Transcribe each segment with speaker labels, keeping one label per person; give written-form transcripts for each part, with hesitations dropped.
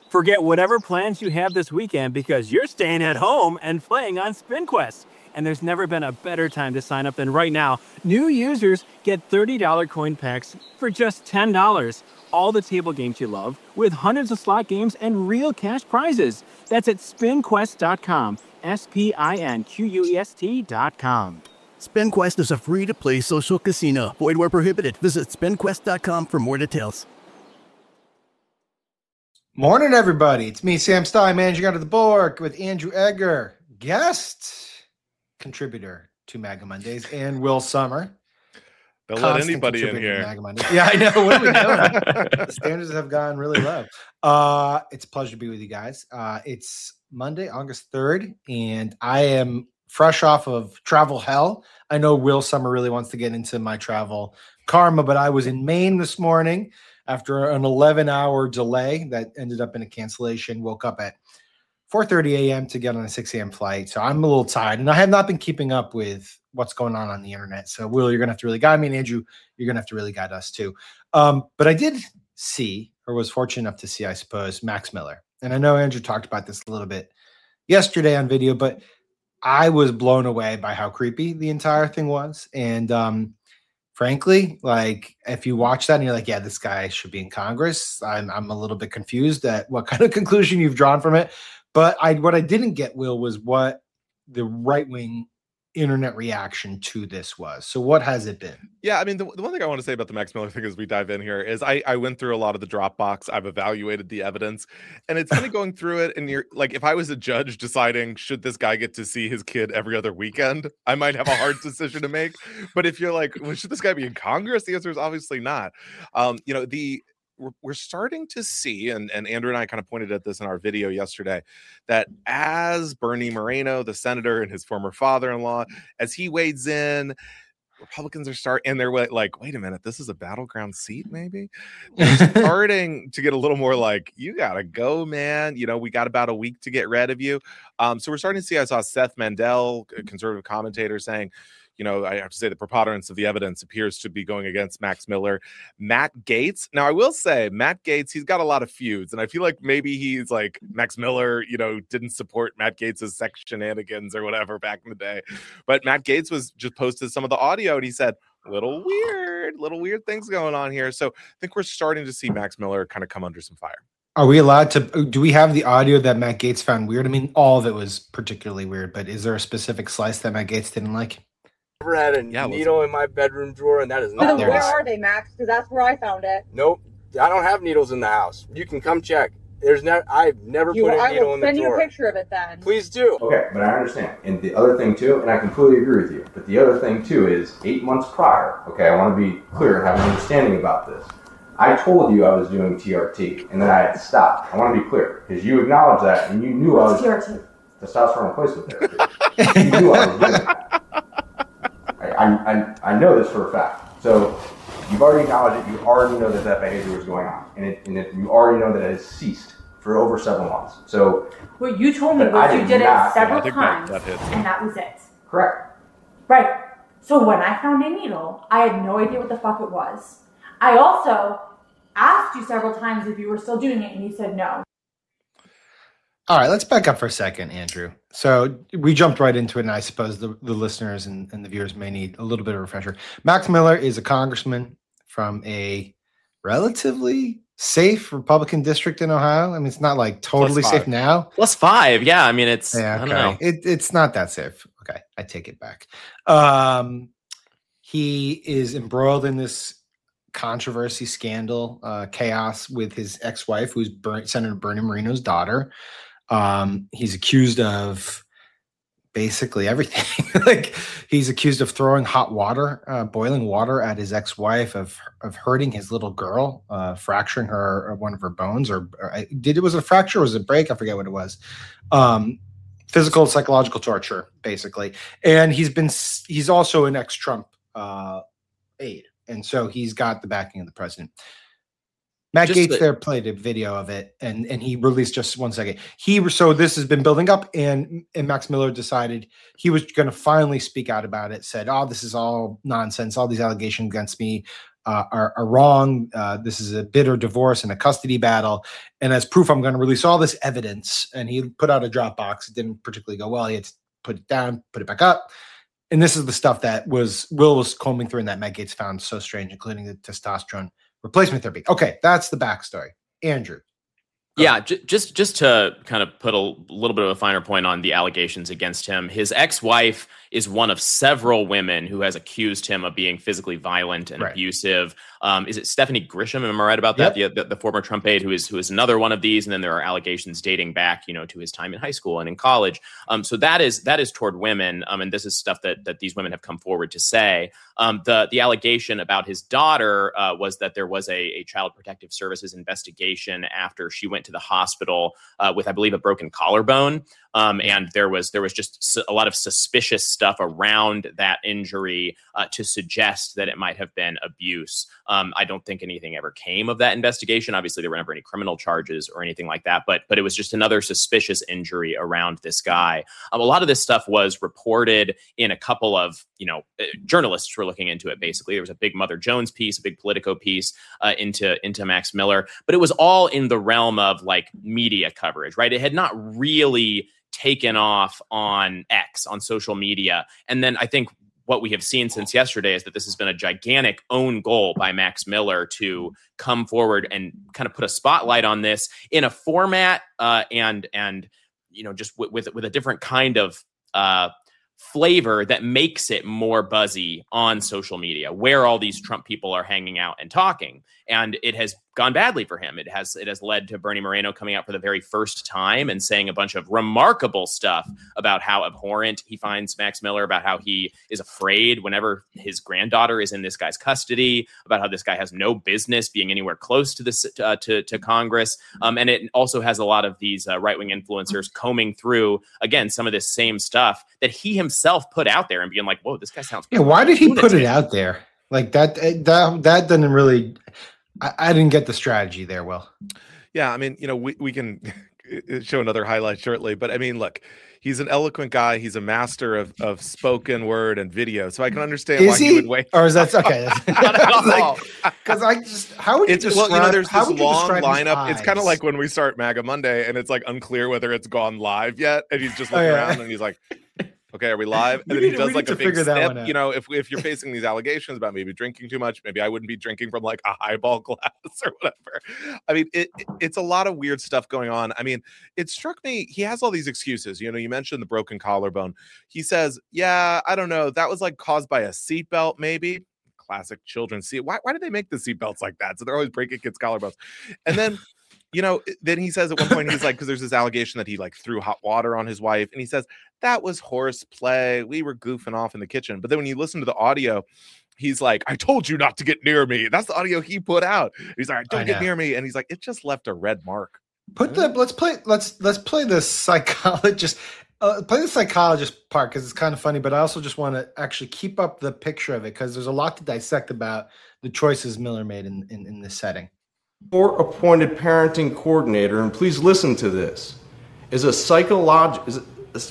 Speaker 1: Forget whatever plans you have this weekend because you're staying at home and playing on SpinQuest. And there's never been a better time to sign up than right now. New users get $30 coin packs for just $10. All the table games you love, with hundreds of slot games and real cash prizes. That's at spinquest.com. SPINQUEST.com.
Speaker 2: SpinQuest is a free-to-play social casino. Void where prohibited. Visit spinquest.com for more details.
Speaker 3: Morning, everybody. It's me, Sam Stein, managing out of the board with Andrew Egger, guest contributor to MAGA Mondays, and Will Sommer.
Speaker 4: Don't let anybody in here.
Speaker 3: Yeah, I know. What are we doing? The standards have gone really low. It's a pleasure to be with you guys. It's Monday, August 3rd, and I am fresh off of travel hell. I know Will Sommer really wants to get into my travel karma, but I was in Maine this morning after an 11-hour delay that ended up in a cancellation. Woke up at 4:30 a.m. to get on a 6 a.m. flight. So I'm a little tired, and I have not been keeping up with what's going on the internet. So Will, you're going to have to really guide me, and Andrew, you're going to have to really guide us too. But I did see, or was fortunate enough to see, I suppose, Max Miller. And I know Andrew talked about this a little bit yesterday on video, but I was blown away by how creepy the entire thing was. And frankly, like, if you watch that and you're like, yeah, this guy should be in Congress, I'm a little bit confused at what kind of conclusion you've drawn from it. But what I didn't get, Will, was what the right-wing internet reaction to this was. So what has it been?
Speaker 4: Yeah, I mean, the one thing I want to say about the Max Miller thing as we dive in here is I went through a lot of the Dropbox. I've evaluated the evidence, and it's funny going through it. And you're like, if I was a judge deciding should this guy get to see his kid every other weekend, I might have a hard decision to make. But if you're like, well, should this guy be in Congress? The answer is obviously not. We're starting to see, and Andrew and I kind of pointed at this in our video yesterday, that as Bernie Moreno, the senator, and his former father-in-law, as he wades in, Republicans are starting, and they're like, wait a minute, this is a battleground seat, maybe? They're starting to get a little more like, you got to go, man. You know, we got about a week to get rid of you. So we're starting to see, I saw Seth Mandel, a conservative commentator, saying, you know, I have to say the preponderance of the evidence appears to be going against Max Miller. Matt Gaetz. Now, I will say Matt Gaetz, he's got a lot of feuds, and I feel like maybe he's like Max Miller, you know, didn't support Matt Gaetz's sex shenanigans or whatever back in the day. But Matt Gaetz was just posted some of the audio, and he said, little weird things going on here. So I think we're starting to see Max Miller kind of come under some fire.
Speaker 3: Are we allowed to, do we have the audio that Matt Gaetz found weird? I mean, all of it was particularly weird, but is there a specific slice that Matt Gaetz didn't like?
Speaker 5: Never had a needle in my bedroom drawer, and that is not
Speaker 6: where are they, Max? Because that's where I found it.
Speaker 5: Nope, I don't have needles in the house. You can come check. I've never put a needle in the drawer.
Speaker 6: I will send you a picture of it then.
Speaker 5: Please do.
Speaker 7: Okay, but I understand. And the other thing too, and I completely agree with you, but the other thing too is 8 months prior, okay, I want to be clear and have an understanding about this. I told you I was doing TRT, and then I had stopped. I want to be clear, because you acknowledged that, and you knew I was...
Speaker 6: TRT?
Speaker 7: Testosterone replacement therapy. You knew I was doing that. I know this for a fact. So you've already acknowledged it. You already know that behavior was going on. And you already know that it has ceased for over several months. So
Speaker 6: what you told me was you did it several times, and that was it.
Speaker 7: Correct.
Speaker 6: Right. So when I found a needle, I had no idea what the fuck it was. I also asked you several times if you were still doing it, and you said no.
Speaker 3: All right, let's back up for a second, Andrew. So we jumped right into it, and I suppose the listeners and the viewers may need a little bit of a refresher. Max Miller is a congressman from a relatively safe Republican district in Ohio. I mean, it's not like totally safe now.
Speaker 8: +5, yeah. I mean, it's I don't know.
Speaker 3: It's not that safe. Okay, I take it back. He is embroiled in this controversy, scandal, chaos with his ex-wife, who's Senator Bernie Moreno's daughter. He's accused of basically everything. Like, he's accused of throwing hot water, boiling water at his ex-wife, of hurting his little girl, fracturing her, one of her bones, or it was a fracture, or was it a break? I forget what it was. Physical, psychological torture, basically. And he's also an ex-Trump aide. And so he's got the backing of the president. Matt Gaetz there played a video of it, and he released just 1 second. So this has been building up, and Max Miller decided he was going to finally speak out about it, said, oh, this is all nonsense, all these allegations against me are wrong. This is a bitter divorce and a custody battle. And as proof, I'm going to release all this evidence. And he put out a Dropbox. It didn't particularly go well. He had to put it down, put it back up. And this is the stuff that Will was combing through and that Matt Gaetz found so strange, including the testosterone replacement therapy. Okay, that's the backstory. Andrew.
Speaker 8: Yeah, just to kind of put a little bit of a finer point on the allegations against him, his ex-wife is one of several women who has accused him of being physically violent and abusive. Is it Stephanie Grisham? Am I right about that? Yep. The former Trump aide who is another one of these. And then there are allegations dating back, to his time in high school and in college. So that is toward women. And this is stuff that these women have come forward to say. The allegation about his daughter was that there was a Child Protective Services investigation after she went to the hospital with, I believe, a broken collarbone. And there was just a lot of suspicious stuff around that injury to suggest that it might have been abuse. I don't think anything ever came of that investigation. Obviously, there were never any criminal charges or anything like that, but it was just another suspicious injury around this guy. A lot of this stuff was reported in a couple of, journalists were looking into it. Basically, there was a big Mother Jones piece, a big Politico piece into Max Miller, but it was all in the realm of like media coverage, right? It had not really taken off on X, on social media. And then I think what we have seen since yesterday is that this has been a gigantic own goal by Max Miller to come forward and kind of put a spotlight on this in a format and just with a different kind of flavor that makes it more buzzy on social media, where all these Trump people are hanging out and talking. And it has gone badly for him. It has led to Bernie Moreno coming out for the very first time and saying a bunch of remarkable stuff about how abhorrent he finds Max Miller, about how he is afraid whenever his granddaughter is in this guy's custody, about how this guy has no business being anywhere close to this to Congress. And it also has a lot of these right-wing influencers combing through, again, some of this same stuff that he himself put out there and being like, whoa, this guy sounds
Speaker 3: why did he put it out there? Like that doesn't really... I didn't get the strategy there, Will.
Speaker 4: Yeah, I mean, we can show another highlight shortly, but I mean, look, he's an eloquent guy. He's a master of spoken word and video, so I can understand why he would wait.
Speaker 3: Or is that okay? Because how would you describe?
Speaker 4: There's this long lineup. It's kind of like when we start MAGA Monday, and it's like unclear whether it's gone live yet, and he's just looking around and he's like, okay, are we live? And then he does like a big snip. If you're facing these allegations about maybe drinking too much, maybe I wouldn't be drinking from like a highball glass or whatever. I mean, it's a lot of weird stuff going on. I mean, it struck me, he has all these excuses. You mentioned the broken collarbone. He says, yeah, I don't know. That was like caused by a seatbelt, maybe. Classic children's seat. Why do they make the seatbelts like that? So they're always breaking kids' collarbones. And then then he says at one point, he's like, because there's this allegation that he like threw hot water on his wife. And he says, that was horseplay. We were goofing off in the kitchen. But then when you listen to the audio, he's like, I told you not to get near me. That's the audio he put out. He's like, don't get near me. And he's like, it just left a red mark.
Speaker 3: Let's play the psychologist. Play the psychologist part because it's kind of funny, but I also just want to actually keep up the picture of it because there's a lot to dissect about the choices Miller made in this setting.
Speaker 9: Court-appointed parenting coordinator, and please listen to this, is a psychologist.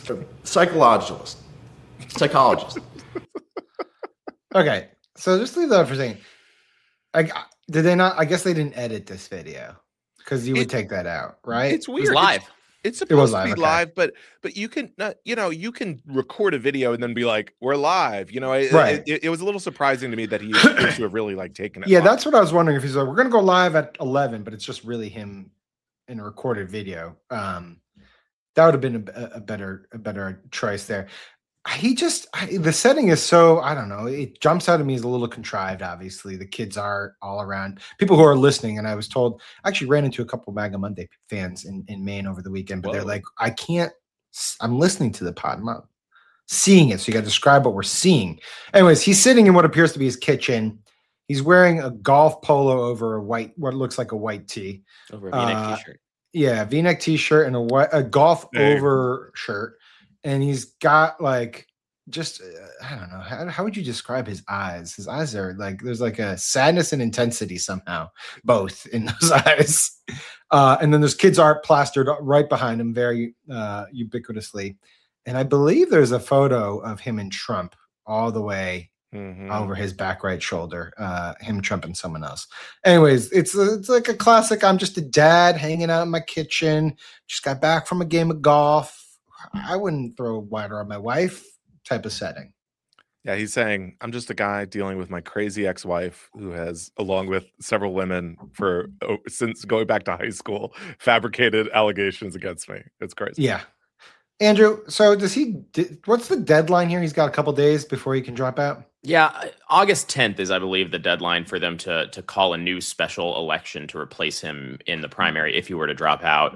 Speaker 3: Okay, so just leave that for a second. Did they not? I guess they didn't edit this video because you would take that out, right?
Speaker 4: It's weird.
Speaker 8: It's live.
Speaker 4: It's supposed to be live, but you can you can record a video and then be like, we're live. Right. It was a little surprising to me that he appears to have really like taken it.
Speaker 3: Yeah,
Speaker 4: live.
Speaker 3: that's what I was wondering if he's like, we're gonna go live at 11, but it's just really him in a recorded video. That would have been a better choice there. The setting is so, I don't know, it jumps out at me as a little contrived. Obviously, the kids are all around. People who are listening, and I was told, I actually ran into a couple MAGA Monday fans in Maine over the weekend, but They're like, I'm listening to the pod, I'm not seeing it, so you got to describe what we're seeing. Anyways, he's sitting in what appears to be his kitchen. He's wearing a golf polo over what looks like a white tee.
Speaker 8: Over a V-neck t-shirt.
Speaker 3: Yeah, V-neck t-shirt and a golf over shirt. And he's got like, just, I don't know. How would you describe his eyes? His eyes are like, there's like a sadness and intensity somehow, both in those eyes. And then there's kids' art plastered right behind him very ubiquitously. And I believe there's a photo of him and Trump all the way over his back right shoulder, him trumping someone else. Anyways, it's like a classic. I'm just a dad hanging out in my kitchen. Just got back from a game of golf. I wouldn't throw water on my wife type of setting.
Speaker 4: Yeah, he's saying, I'm just a guy dealing with my crazy ex-wife who has, along with several women since going back to high school, fabricated allegations against me. It's crazy.
Speaker 3: Yeah. Andrew, so what's the deadline here? He's got a couple days before he can drop out?
Speaker 8: Yeah, August 10th is, I believe, the deadline for them to call a new special election to replace him in the primary if he were to drop out.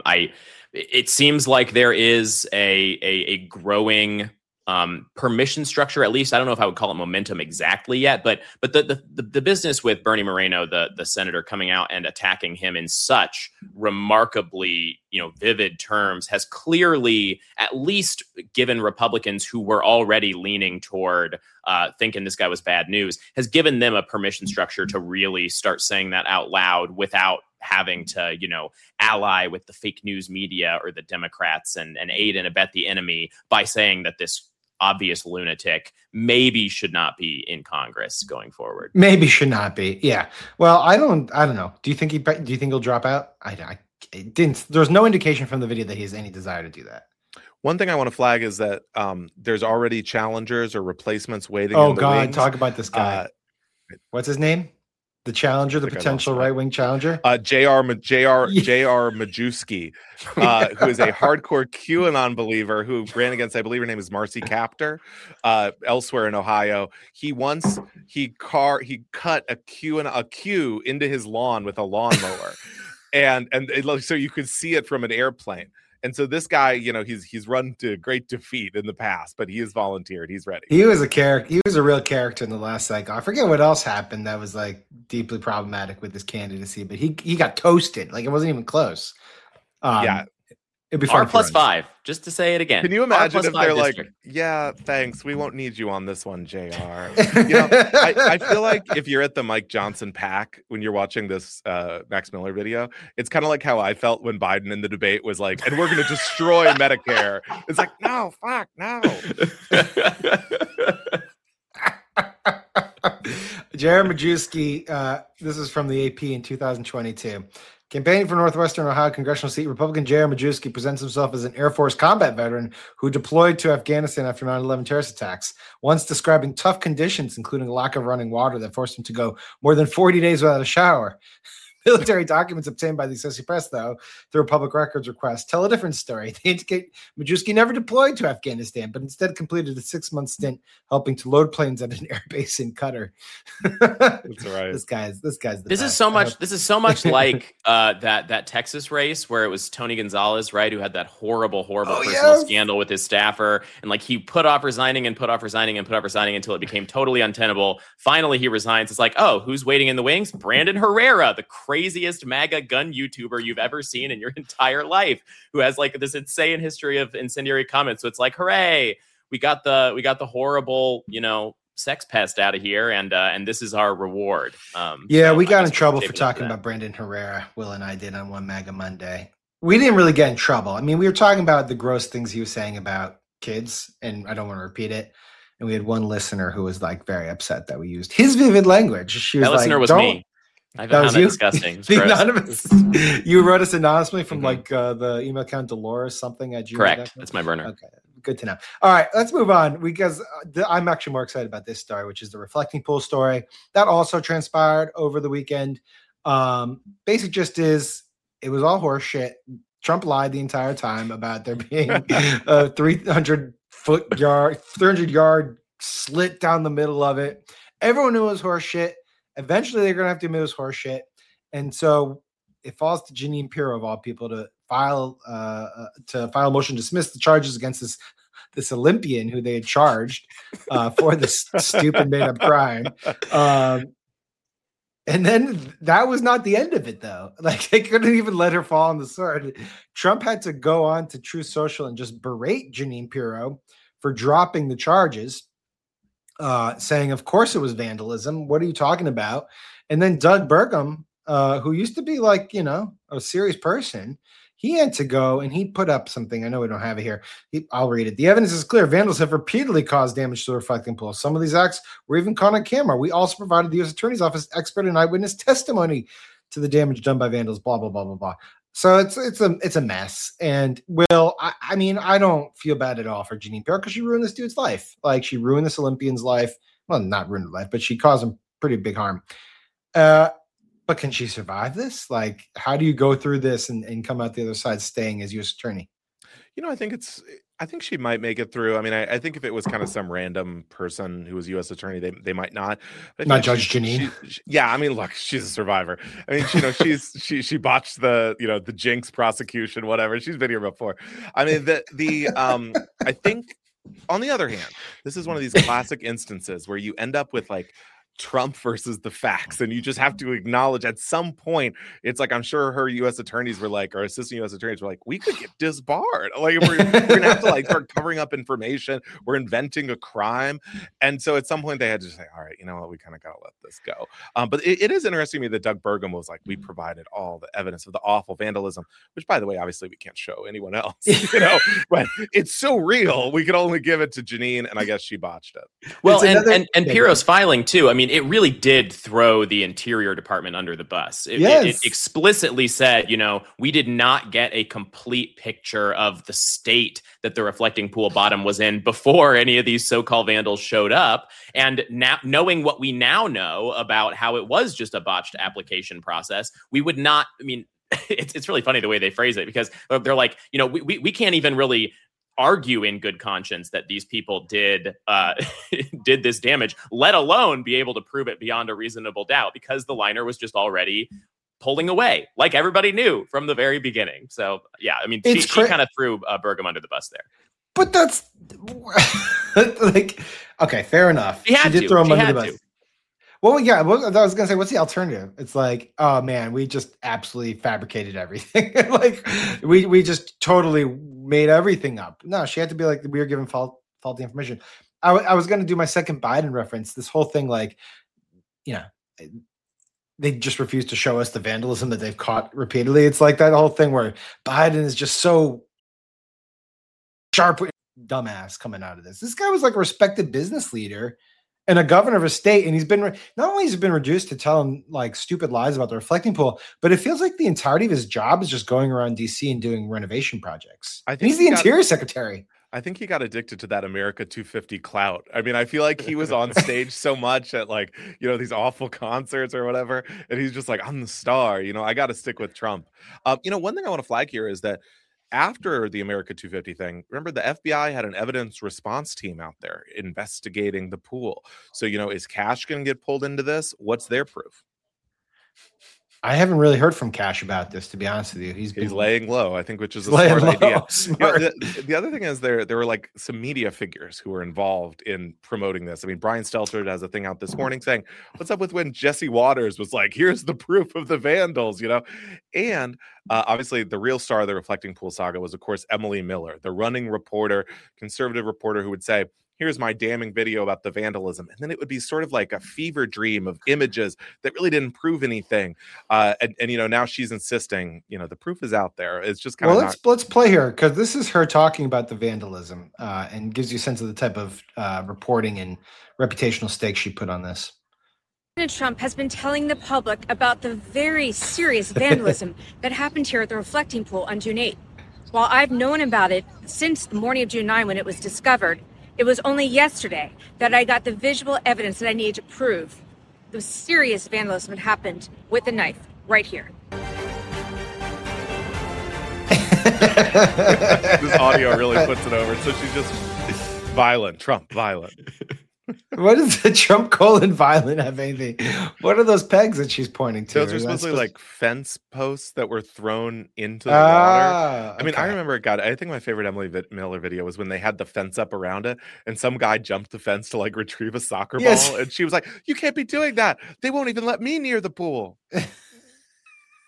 Speaker 8: It seems like there is a growing permission structure, at least. I don't know if I would call it momentum exactly yet, but the business with Bernie Moreno, the senator, coming out and attacking him in such remarkably vivid terms has clearly at least given Republicans who were already leaning toward thinking this guy was bad news, has given them a permission structure to really start saying that out loud without having to, ally with the fake news media or the Democrats and aid and abet the enemy by saying that this obvious lunatic maybe should not be in Congress going forward.
Speaker 3: Maybe should not be. Yeah. Well, I don't know. Do you think he'll drop out? I didn't. There's no indication from the video that he has any desire to do that.
Speaker 4: One thing I want to flag is that there's already challengers or replacements waiting.
Speaker 3: Oh
Speaker 4: in the
Speaker 3: God,
Speaker 4: wings.
Speaker 3: talk about this guy. What's his name? The challenger, the potential right-wing challenger?
Speaker 4: J.R. Majewski, who is a hardcore QAnon believer who ran against, I believe her name is Marcy Kaptur, elsewhere in Ohio. He cut a Q into his lawn with a lawnmower. and so you could see it from an airplane. And so this guy, he's run to great defeat in the past, but he has volunteered. He's ready.
Speaker 3: He was a character. He was a real character in the last cycle. I forget what else happened that was like deeply problematic with his candidacy, but he got toasted. Like it wasn't even close.
Speaker 4: Yeah.
Speaker 3: It'd be fun.
Speaker 8: R+5, just to say it again.
Speaker 4: Can you imagine if they're
Speaker 8: district.
Speaker 4: like, yeah, thanks, we won't need you on this one, JR. I feel like if you're at the Mike Johnson PAC when you're watching this Max Miller video, it's kind of like how I felt when Biden in the debate was like, and we're going to destroy Medicare. It's like, no, fuck, no.
Speaker 3: Jared Majewski, this is from the AP in 2022. Campaigning for Northwestern Ohio congressional seat, Republican Jared Majewski presents himself as an Air Force combat veteran who deployed to Afghanistan after 9/11 terrorist attacks, once describing tough conditions, including a lack of running water that forced him to go more than 40 days without a shower. Military documents obtained by the Associated Press, though, through a public records request, tell a different story. They indicate Majewski never deployed to Afghanistan, but instead completed a 6-month stint helping to load planes at an airbase in Qatar.
Speaker 4: That's right.
Speaker 3: This guy's the
Speaker 8: This
Speaker 3: best.
Speaker 8: is so much like that Texas race where it was Tony Gonzalez, right, who had that horrible personal scandal with his staffer, and like he put off resigning until it became totally untenable. Finally, he resigns. It's like, oh, who's waiting in the wings? Brandon Herrera, the craziest MAGA gun YouTuber you've ever seen in your entire life, who has like this insane history of incendiary comments. So it's like, hooray, we got the horrible, sex pest out of here, and this is our reward.
Speaker 3: We got in trouble for talking about Brandon Herrera. Will and I did on One MAGA Monday. We didn't really get in trouble. I mean, we were talking about the gross things he was saying about kids, and I don't want to repeat it. And we had one listener who was like very upset that we used his vivid language. She was
Speaker 8: that listener was me. I found that disgusting.
Speaker 3: You wrote us anonymously from like the email account Dolores something at gmail.com.
Speaker 8: Correct. That's my burner.
Speaker 3: Okay. Good to know. All right, let's move on because I'm actually more excited about this story, which is the Reflecting Pool story that also transpired over the weekend. Basic gist is it was all horse shit. Trump lied the entire time about there being a 300-yard slit down the middle of it. Everyone knew it was horse shit. Eventually, they're going to have to admit it was horse shit. And so it falls to Jeanine Pirro, of all people, to file a motion to dismiss the charges against this Olympian who they had charged for this stupid made-up crime. And then that was not the end of it, though. Like, they couldn't even let her fall on the sword. Trump had to go on to Truth Social and just berate Jeanine Pirro for dropping the charges. Saying, of course it was vandalism. What are you talking about? And then Doug Burgum who used to be like, a serious person. He had to go and he put up something. I know we don't have it here. I'll read it. The evidence is clear. Vandals have repeatedly caused damage to the reflecting pool. Some of these acts were even caught on camera. We also provided the U.S. Attorney's Office expert and eyewitness testimony to the damage done by vandals, blah, blah, blah, blah, blah. So it's a mess. And Will, I mean, I don't feel bad at all for Jeanine Pirro because she ruined this dude's life. Like, she ruined this Olympian's life. Well, not ruined her life, but she caused him pretty big harm. But can she survive this? Like, how do you go through this and come out the other side staying as U.S. attorney?
Speaker 4: I think she might make it through. I mean, I think if it was kind of some random person who was U.S. attorney, they might not.
Speaker 3: Not Judge Jeanine.
Speaker 4: Yeah, I mean, look, she's a survivor. I mean, she botched the Jinx prosecution, whatever. She's been here before. I mean, I think on the other hand, this is one of these classic instances where you end up with like Trump versus the facts, and you just have to acknowledge at some point it's like, I'm sure her U.S. attorneys were like, or assistant U.S. attorneys were like, we could get disbarred, like we're gonna have to like start covering up information, we're inventing a crime. And so at some point they had to say, all right, you know what, we kind of gotta let this go. But it is interesting to me that Doug Burgum was like, we provided all the evidence of the awful vandalism, which by the way, obviously we can't show anyone else, but it's so real, we could only give it to Jeanine, and I guess she botched it.
Speaker 8: Well, and Pirro's filing too, I mean, it really did throw the Interior Department under the bus. It explicitly said, we did not get a complete picture of the state that the reflecting pool bottom was in before any of these so-called vandals showed up. And now, knowing what we now know about how it was just a botched application process, we would not, I mean, it's really funny the way they phrase it, because they're like, we can't even really argue in good conscience that these people did this damage, let alone be able to prove it beyond a reasonable doubt, because the liner was just already pulling away, like everybody knew from the very beginning. So yeah, I mean, she kind of threw Burgum under the bus there.
Speaker 3: But that's like, okay, fair enough.
Speaker 8: She did throw him under the bus.
Speaker 3: Well, yeah, I was going to say, what's the alternative? It's like, oh man, we just absolutely fabricated everything. Like we just totally made everything up. No, she had to be like, we were given faulty information. I was going to do my second Biden reference. This whole thing, like, they just refuse to show us the vandalism that they've caught repeatedly. It's like that whole thing where Biden is just so sharp, dumbass coming out of this. This guy was like a respected business leader and a governor of a state, and he's been not only has he been reduced to telling like stupid lies about the reflecting pool, but it feels like the entirety of his job is just going around DC and doing renovation projects. I think he's the Interior Secretary.
Speaker 4: I think he got addicted to that America 250 clout. I mean, I feel like he was on stage so much at like, these awful concerts or whatever, and he's just like, I'm the star. I got to stick with Trump. One thing I want to flag here is that after the America 250 thing, remember the FBI had an evidence response team out there investigating the pool. So, is Cash going to get pulled into this? What's their proof?
Speaker 3: I haven't really heard from Cash about this, to be honest with you. He's
Speaker 4: laying low, I think, which is a smart idea. The other thing is there were like some media figures who were involved in promoting this. I mean, Brian Stelter has a thing out this morning saying, what's up with when Jesse Waters was like, here's the proof of the vandals, And obviously the real star of the reflecting pool saga was, of course, Emily Miller, the running reporter, conservative reporter who would say, here's my damning video about the vandalism. And then it would be sort of like a fever dream of images that really didn't prove anything. And now she's insisting, the proof is out there. It's just kind of
Speaker 3: let's play here, because this is her talking about the vandalism and gives you a sense of the type of reporting and reputational stakes she put on this.
Speaker 10: President Trump has been telling the public about the very serious vandalism that happened here at the reflecting pool on June 8th. While I've known about it since the morning of June 9 when it was discovered, it was only yesterday that I got the visual evidence that I needed to prove the serious vandalism had happened with a knife right here.
Speaker 4: This audio really puts it over. So she's just violent, Trump, violent.
Speaker 3: What does the Trump violent have anything? What are those pegs that she's pointing to?
Speaker 4: Those are supposedly like fence posts that were thrown into the water. I mean, I remember, I think my favorite Emily Miller video was when they had the fence up around it and some guy jumped the fence to like retrieve a soccer ball. And she was like, you can't be doing that. They won't even let me near the pool.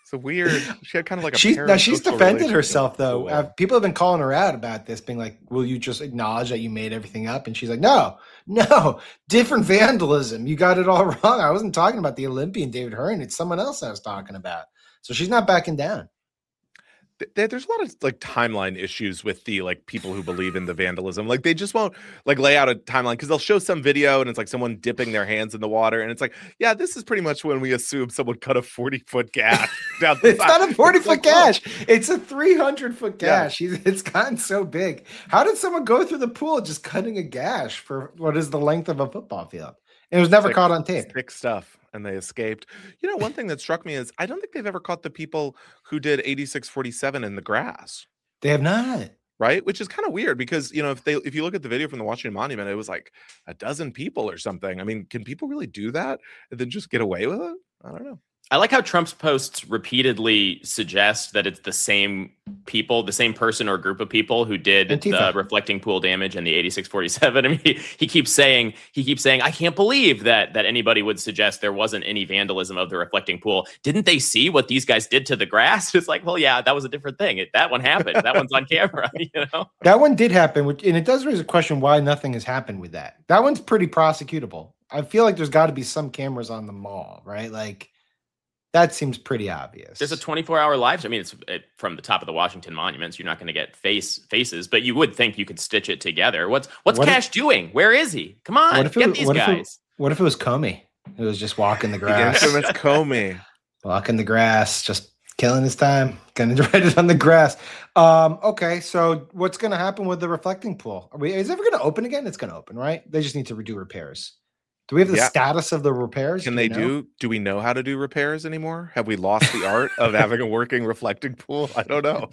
Speaker 4: So weird. She had kind of like a
Speaker 3: she's defended herself though.
Speaker 4: Cool.
Speaker 3: People have been calling her out about this, being like, "Will you just acknowledge that you made everything up?" And she's like, "No, different vandalism. You got it all wrong. I wasn't talking about the Olympian David Hearn. It's someone else I was talking about." So she's not backing down.
Speaker 4: There's a lot of like timeline issues with the like people who believe in the vandalism. Like they just won't like lay out a timeline because they'll show some video and it's like someone dipping their hands in the water and it's like, yeah, this is pretty much when we assume someone cut a 40-foot gash down the
Speaker 3: It's
Speaker 4: side.
Speaker 3: not a 40-foot gash. It's a 300-foot gash. Yeah. It's gotten so big. How did someone go through the pool just cutting a gash for what is the length of a football field? It was never caught on tape.
Speaker 4: Thick stuff. And they escaped. You know, one thing that struck me is I don't think they've ever caught the people who did 8647 in the grass.
Speaker 3: They have not.
Speaker 4: Right? Which is kind of weird because, you know, if you look at the video from the Washington Monument, it was like a dozen people or something. I mean, can people really do that and then just get away with it? I don't know.
Speaker 8: I like how Trump's posts repeatedly suggest that it's the same people, the same person or group of people who did Antifa. The reflecting pool damage and the 8647. I mean, he keeps saying, I can't believe that anybody would suggest there wasn't any vandalism of the reflecting pool. Didn't they see what these guys did to the grass? It's like, well, yeah, that was a different thing. That one happened. That one's on camera. You know,
Speaker 3: that one did happen, and it does raise a question why nothing has happened with that. That one's pretty prosecutable. I feel like there's got to be some cameras on the mall, right? Like. That seems pretty obvious.
Speaker 8: There's a 24-hour live. I mean, it's from the top of the Washington Monument, so you're not going to get faces, but you would think you could stitch it together. What's Cash doing? Where is he? Come on, get these guys.
Speaker 3: What if it was Comey? It was just walking the grass.
Speaker 4: The infamous Comey.
Speaker 3: Walking the grass, just killing his time. Going to write it on the grass. Okay, so what's going to happen with the reflecting pool? Is it ever going to open again? It's going to open, right? They just need to redo repairs. Do we have the status of the repairs?
Speaker 4: Do we know how to do repairs anymore? Have we lost the art of having a working reflecting pool? I don't know.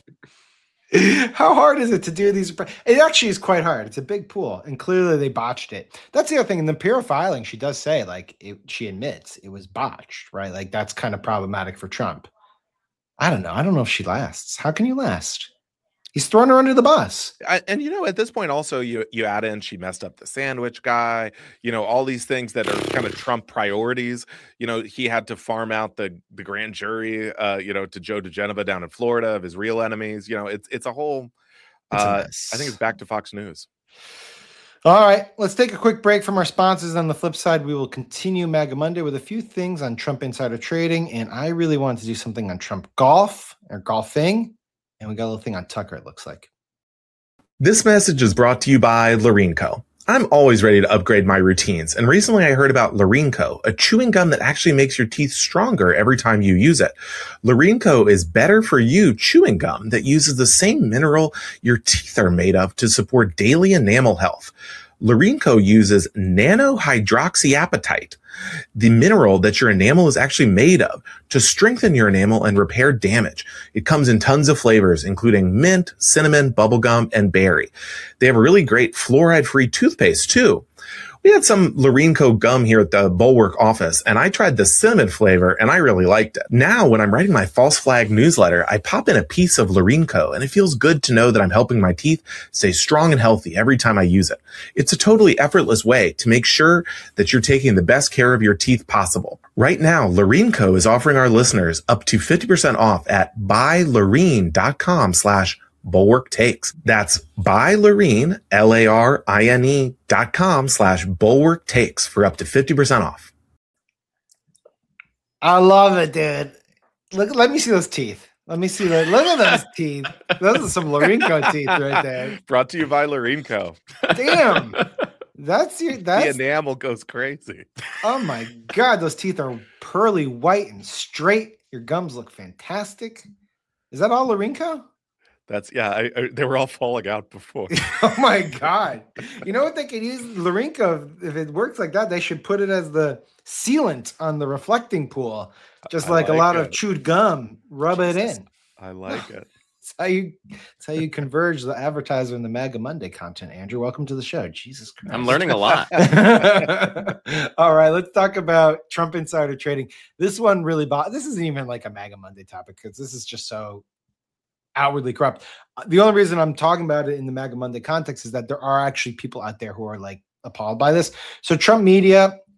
Speaker 3: How hard is it to do these? It actually is quite hard. It's a big pool, and clearly they botched it. That's the other thing. In the Imperial filing, she does say, she admits it was botched, right? Like, that's kind of problematic for Trump. I don't know. I don't know if she lasts. How can you last? He's thrown her under the bus.
Speaker 4: And, you know, at this point also, you add in she messed up the sandwich guy, you know, all these things that are kind of Trump priorities. You know, he had to farm out the grand jury, you know, to Joe DeGenova down in Florida of his real enemies. You know, it's a whole, I think it's back to Fox News.
Speaker 3: All right, let's take a quick break from our sponsors. On the flip side, we will continue MAGA Monday with a few things on Trump insider trading. And I really wanted to do something on Trump golf or golfing. And we got a little thing on Tucker, it looks like.
Speaker 11: This message is brought to you by Lorenco. I'm always ready to upgrade my routines, and recently I heard about Lorenco, a chewing gum that actually makes your teeth stronger every time you use it. Lorenco is better for you chewing gum that uses the same mineral your teeth are made of to support daily enamel health. Lorenco uses nanohydroxyapatite, the mineral that your enamel is actually made of, to strengthen your enamel and repair damage. It comes in tons of flavors, including mint, cinnamon, bubblegum, and berry. They have a really great fluoride-free toothpaste, too. We had some Lorenco gum here at the Bulwark office, and I tried the cinnamon flavor, and I really liked it. Now, when I'm writing my False Flag newsletter, I pop in a piece of Lorenco, and it feels good to know that I'm helping my teeth stay strong and healthy every time I use it. It's a totally effortless way to make sure that you're taking the best care of your teeth possible. Right now, Lorenco is offering our listeners up to 50% off at buylorene.com/Bulwark Takes. That's buylorene, LARINE.com/Bulwark Takes for up to 50% off.
Speaker 3: I love it, dude. Look, let me see those teeth. Let me see that. Look at those teeth. Those are some Lorenco teeth right there.
Speaker 4: Brought to you by Lorenco.
Speaker 3: Damn. The
Speaker 4: enamel goes crazy.
Speaker 3: Oh my God. Those teeth are pearly white and straight. Your gums look fantastic. Is that all Lorenco?
Speaker 4: They were all falling out before.
Speaker 3: Oh my God. You know what they could use Lorenco, if it works like that, they should put it as the sealant on the reflecting pool. Just like a lot of chewed gum, rub it in.
Speaker 4: I like it.
Speaker 3: It's how you converge the advertiser and the MAGA Monday content, Andrew. Welcome to the show. Jesus Christ.
Speaker 8: I'm learning a lot.
Speaker 3: All right, let's talk about Trump insider trading. This one really this isn't even like a MAGA Monday topic because this is just so outwardly corrupt. The only reason I'm talking about it in the MAGA Monday context is that there are actually people out there who are like appalled by this. So Trump Media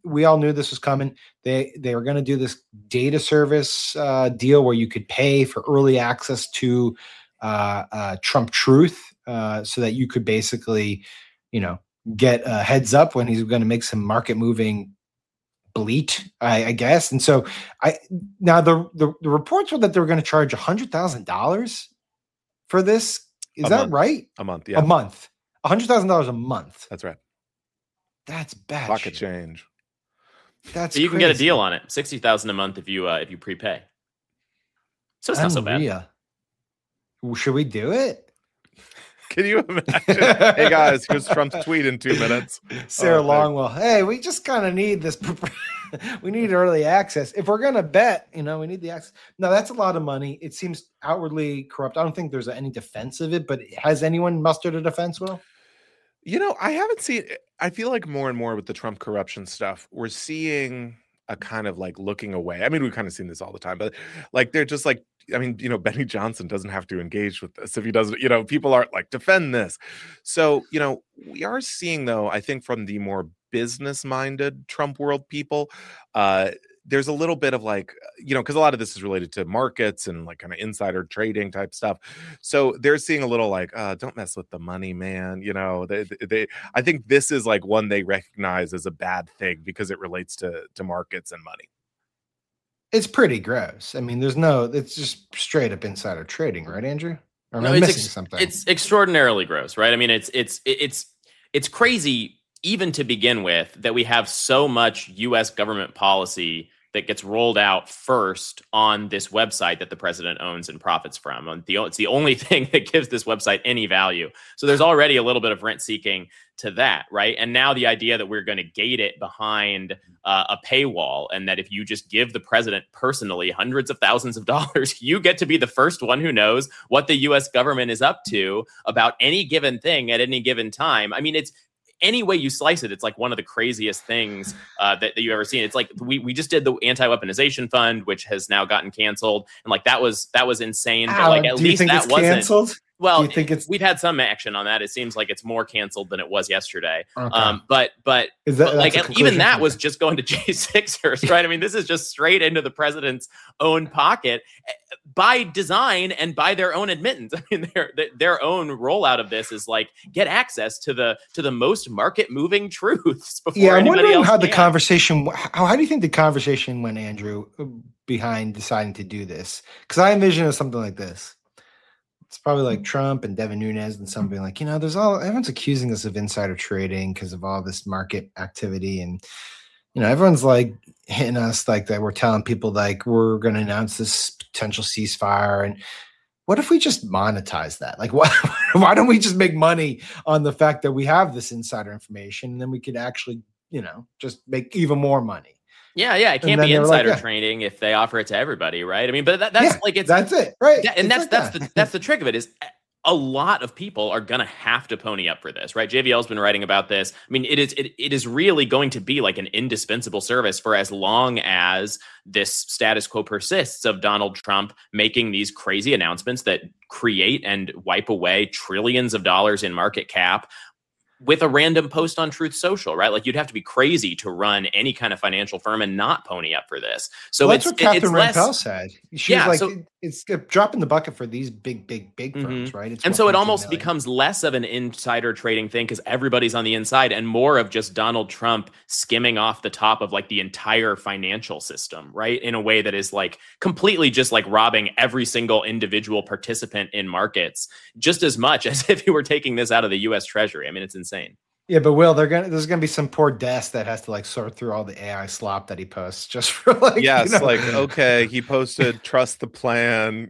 Speaker 3: we all knew this was coming. They were going to do this data service deal where you could pay for early access to Trump Truth, so that you could basically, get a heads up when he's going to make some market moving bleat, I guess. And so now the reports were that they were going to charge $100,000 for this. Is that right?
Speaker 4: A month, yeah.
Speaker 3: A month. $100,000 a month.
Speaker 4: That's right.
Speaker 3: That's bad.
Speaker 4: Pocket change.
Speaker 3: That's
Speaker 8: so you
Speaker 3: crazy.
Speaker 8: can get a deal on it. $60,000 a month if you prepay. So it's not so bad.
Speaker 3: Should we do it?
Speaker 4: Can you imagine? Hey guys, here's Trump's tweet in 2 minutes.
Speaker 3: Sarah Longwell. Hey, we just kind of need this. We need early access. If we're going to bet, we need the access. No, that's a lot of money. It seems outwardly corrupt. I don't think there's any defense of it, but has anyone mustered a defense, Will?
Speaker 4: I haven't seen, I feel like more and more with the Trump corruption stuff, we're seeing a kind of like looking away. I mean, we've kind of seen this all the time, but like, they're just like, Benny Johnson doesn't have to engage with this if he doesn't, people aren't like, defend this. So, we are seeing though, I think from the more business-minded Trump world people, there's a little bit of like, because a lot of this is related to markets and like kind of insider trading type stuff. So they're seeing a little like, don't mess with the money, man. I think this is like one they recognize as a bad thing because it relates to markets and money.
Speaker 3: It's pretty gross. I mean, it's just straight up insider trading, right, Andrew? Or am I missing something?
Speaker 8: It's extraordinarily gross, right? I mean, it's crazy even to begin with that we have so much U.S. government policy that gets rolled out first on this website that the president owns and profits from. It's the only thing that gives this website any value. So there's already a little bit of rent seeking to that, right? And now the idea that we're going to gate it behind a paywall, and that if you just give the president personally hundreds of thousands of dollars, you get to be the first one who knows what the U.S. government is up to about any given thing at any given time. I mean, it's any way you slice it, it's like one of the craziest things that you've ever seen. It's like we just did the anti-weaponization fund, which has now gotten canceled, and like that was insane. But like at least that wasn't
Speaker 3: canceled.
Speaker 8: Well, we've had some action on that. It seems like it's more canceled than it was yesterday.
Speaker 3: Okay.
Speaker 8: But like even that was just going to J6ers, right? I mean, this is just straight into the president's own pocket by design and by their own admittance. I mean, their own rollout of this is like get access to the most market moving truths before
Speaker 3: I'm
Speaker 8: anybody
Speaker 3: wondering
Speaker 8: else
Speaker 3: how
Speaker 8: can.
Speaker 3: the conversation. How do you think the conversation went, Andrew, behind deciding to do this? Because I envision it something like this. It's probably like Trump and Devin Nunes and something like, everyone's accusing us of insider trading because of all this market activity. And, everyone's like hitting us like that. We're telling people like, we're going to announce this potential ceasefire. And what if we just monetize that? Like, why don't we just make money on the fact that we have this insider information? And then we could actually, just make even more money.
Speaker 8: Yeah, it can't be insider trading if they offer it to everybody, right? I mean, but that's
Speaker 3: it, right?
Speaker 8: And that's the trick of it is a lot of people are going to have to pony up for this, right? JVL's been writing about this. I mean, it is really going to be like an indispensable service for as long as this status quo persists of Donald Trump making these crazy announcements that create and wipe away trillions of dollars in market cap with a random post on Truth Social, right? Like you'd have to be crazy to run any kind of financial firm and not pony up for this. So
Speaker 3: that's what Catherine Rampell said. She was like,
Speaker 8: so
Speaker 3: it's a drop in the bucket for these big firms, right?
Speaker 8: And so it almost becomes less of an insider trading thing because everybody's on the inside and more of just Donald Trump skimming off the top of like the entire financial system, right? In a way that is like completely just like robbing every single individual participant in markets just as much as if you were taking this out of the US Treasury. I mean, it's insane.
Speaker 3: Yeah, but Will, there's gonna be some poor desk that has to like sort through all the AI slop that he posts just for like.
Speaker 4: Yes, like okay, he posted "Trust the Plan."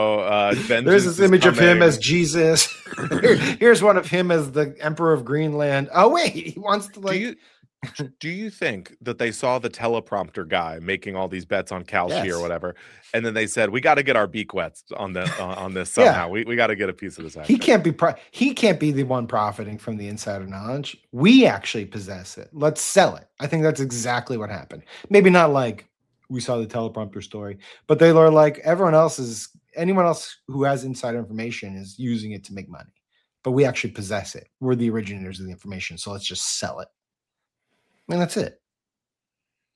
Speaker 3: There's this image of him as Jesus. Here's one of him as the Emperor of Greenland. Oh wait, he wants to like.
Speaker 4: Do you think that they saw the teleprompter guy making all these bets on Kalshi or whatever, and then they said, "We got to get our beak wet on this somehow. We got to get a piece of this action."
Speaker 3: He can't be the one profiting from the insider knowledge. We actually possess it. Let's sell it. I think that's exactly what happened. Maybe not like we saw the teleprompter story, but they were like anyone else who has insider information is using it to make money, but we actually possess it. We're the originators of the information, so let's just sell it. I mean, that's it.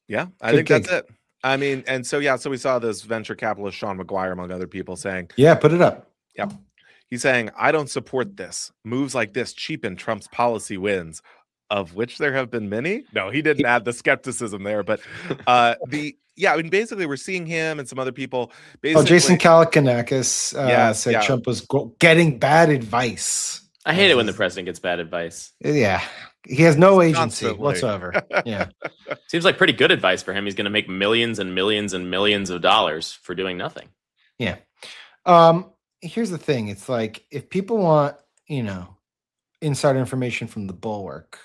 Speaker 4: Yeah, I think that's it. I mean, and so we saw this venture capitalist Sean McGuire, among other people, saying,
Speaker 3: "Yeah, put it up."
Speaker 4: Yep. He's saying, "I don't support this. Moves like this cheapen Trump's policy wins, of which there have been many." No, he didn't add the skepticism there, but I mean, basically, we're seeing him and some other people. Basically,
Speaker 3: Jason Kaliakis said Trump was getting bad advice.
Speaker 8: I hate it when the president gets bad advice.
Speaker 3: Yeah. He has no agency whatsoever. Yeah.
Speaker 8: Seems like pretty good advice for him. He's going to make millions and millions and millions of dollars for doing nothing.
Speaker 3: Yeah. Here's the thing. It's like, if people want, insider information from the Bulwark,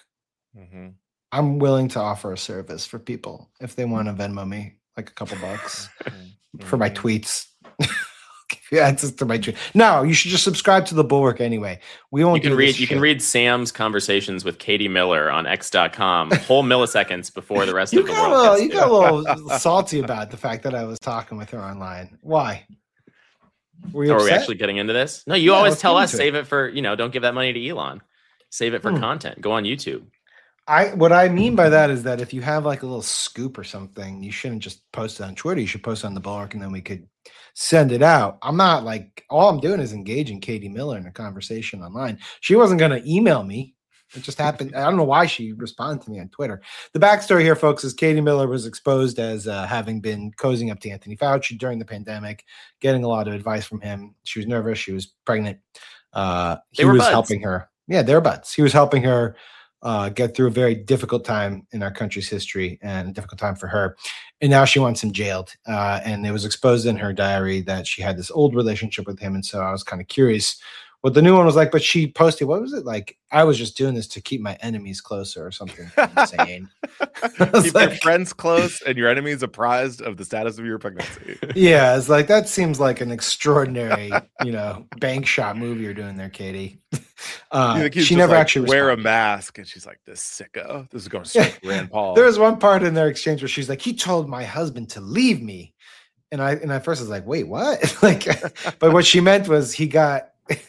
Speaker 3: I'm willing to offer a service for people if they want to Venmo me like a couple bucks for my tweets. Access to my tweet. No, you should just subscribe to the Bulwark anyway. We won't.
Speaker 8: You can read Sam's conversations with Katie Miller on X.com whole milliseconds before the rest of the world.
Speaker 3: You got a little salty about the fact that I was talking with her online. Why?
Speaker 8: Are we actually getting into this? No, you always tell us save it for, don't give that money to Elon. Save it for content. Go on YouTube.
Speaker 3: What I mean by that is that if you have like a little scoop or something, you shouldn't just post it on Twitter. You should post it on the Bulwark, and then we could send it out. I'm not like, all I'm doing is engaging Katie Miller in a conversation online. She wasn't going to email me. It just happened. I don't know why she responded to me on Twitter. The backstory here, folks, is Katie Miller was exposed as having been cozying up to Anthony Fauci during the pandemic, getting a lot of advice from him. She was nervous. She was pregnant. He was helping her. Yeah, they were buds. He was helping her get through a very difficult time in our country's history, and a difficult time for her. And now she wants him jailed. And it was exposed in her diary that she had this old relationship with him. And so I was kind of curious what the new one was like, but she posted, what was it like? I was just doing this to keep my enemies closer or something insane.
Speaker 4: Keep your friends close and your enemies apprised of the status of your pregnancy.
Speaker 3: Yeah, it's like, that seems like an extraordinary, bank shot move you're doing there, Katie. She never actually
Speaker 4: wear a mask, and she's like, "This sicko. This is going straight to Rand Paul."
Speaker 3: There was one part in their exchange where she's like, "He told my husband to leave me," and I first was like, "Wait, what?" But what she meant was he had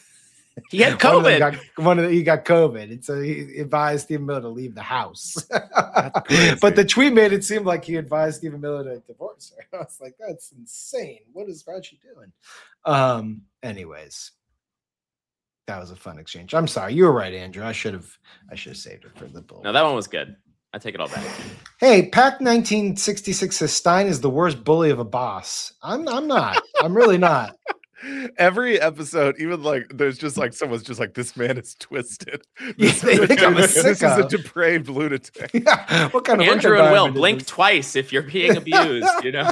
Speaker 3: COVID. He got COVID, and so he advised Stephen Miller to leave the house. But the tweet made it seem like he advised Stephen Miller to divorce her. I was like, "That's insane. What is Fauci doing?" Anyways. That was a fun exchange. I'm sorry. You were right, Andrew. I should have saved it for the Bull.
Speaker 8: No, that one was good. I take it all back.
Speaker 3: Hey, Pac 1966 says Stein is the worst bully of a boss. I'm not. I'm really not.
Speaker 4: Every episode, even like there's just like someone's just like, this man is twisted.
Speaker 3: They think I'm a sicko.
Speaker 4: This is a depraved lunatic.
Speaker 3: Yeah. What kind of
Speaker 8: Andrew and Will blink twice if you're being abused,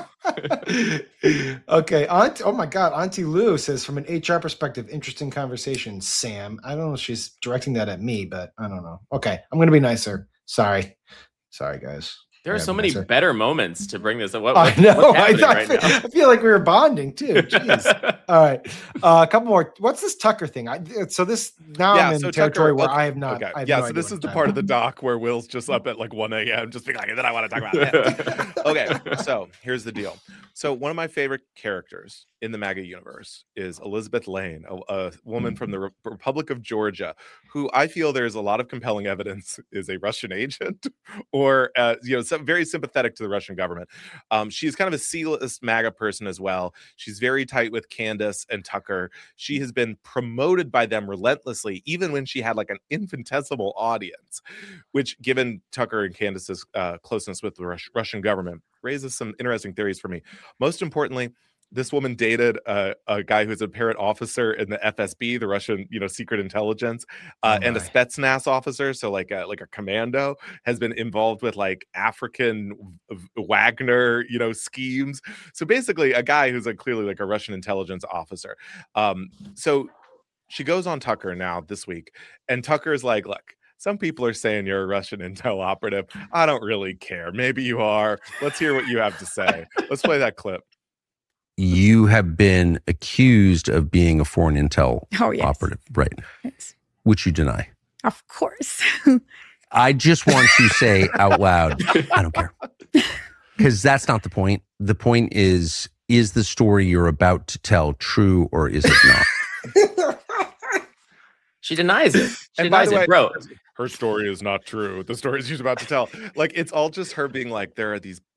Speaker 3: Okay. Oh my God. Auntie Lou says, from an HR perspective, interesting conversation, Sam. I don't know if she's directing that at me, but I don't know. Okay. I'm gonna be nicer. Sorry, guys.
Speaker 8: There are so many better moments to bring this up.
Speaker 3: I know. I feel like we were bonding too. Jeez. All right. A couple more. What's this Tucker thing? I'm in territory where I have not.
Speaker 4: Okay. So this is the part of the doc where Will's just up at like 1 a.m. just being like, and then I want to talk about that. Okay. So here's the deal. So one of my favorite characters in the MAGA universe is Elizabeth Lane, a woman from the Republic of Georgia, who I feel there's a lot of compelling evidence is a Russian agent or, very sympathetic to the Russian government. She's kind of a C-list MAGA person as well. She's very tight with Candace and Tucker. She has been promoted by them relentlessly, even when she had like an infinitesimal audience, which, given Tucker and Candace's closeness with the Russian government, raises some interesting theories for me. Most importantly, this woman dated a guy who's a parent officer in the FSB, the Russian, secret intelligence, and a Spetsnaz officer. So like a commando, has been involved with like African Wagner, schemes. So basically a guy who's like clearly like a Russian intelligence officer. So she goes on Tucker now this week, and Tucker's like, look, some people are saying you're a Russian intel operative. I don't really care. Maybe you are. Let's hear what you have to say. Let's play that clip.
Speaker 12: You have been accused of being a foreign intel operative, right?
Speaker 13: Yes.
Speaker 12: Which you deny.
Speaker 13: Of course.
Speaker 12: I just want to say out loud, I don't care. Because that's not the point. The point is the story you're about to tell true or is it not?
Speaker 8: She denies it. She denies it, bro.
Speaker 4: Her story is not true. The story she's about to tell. Like, it's all just her being like, there are these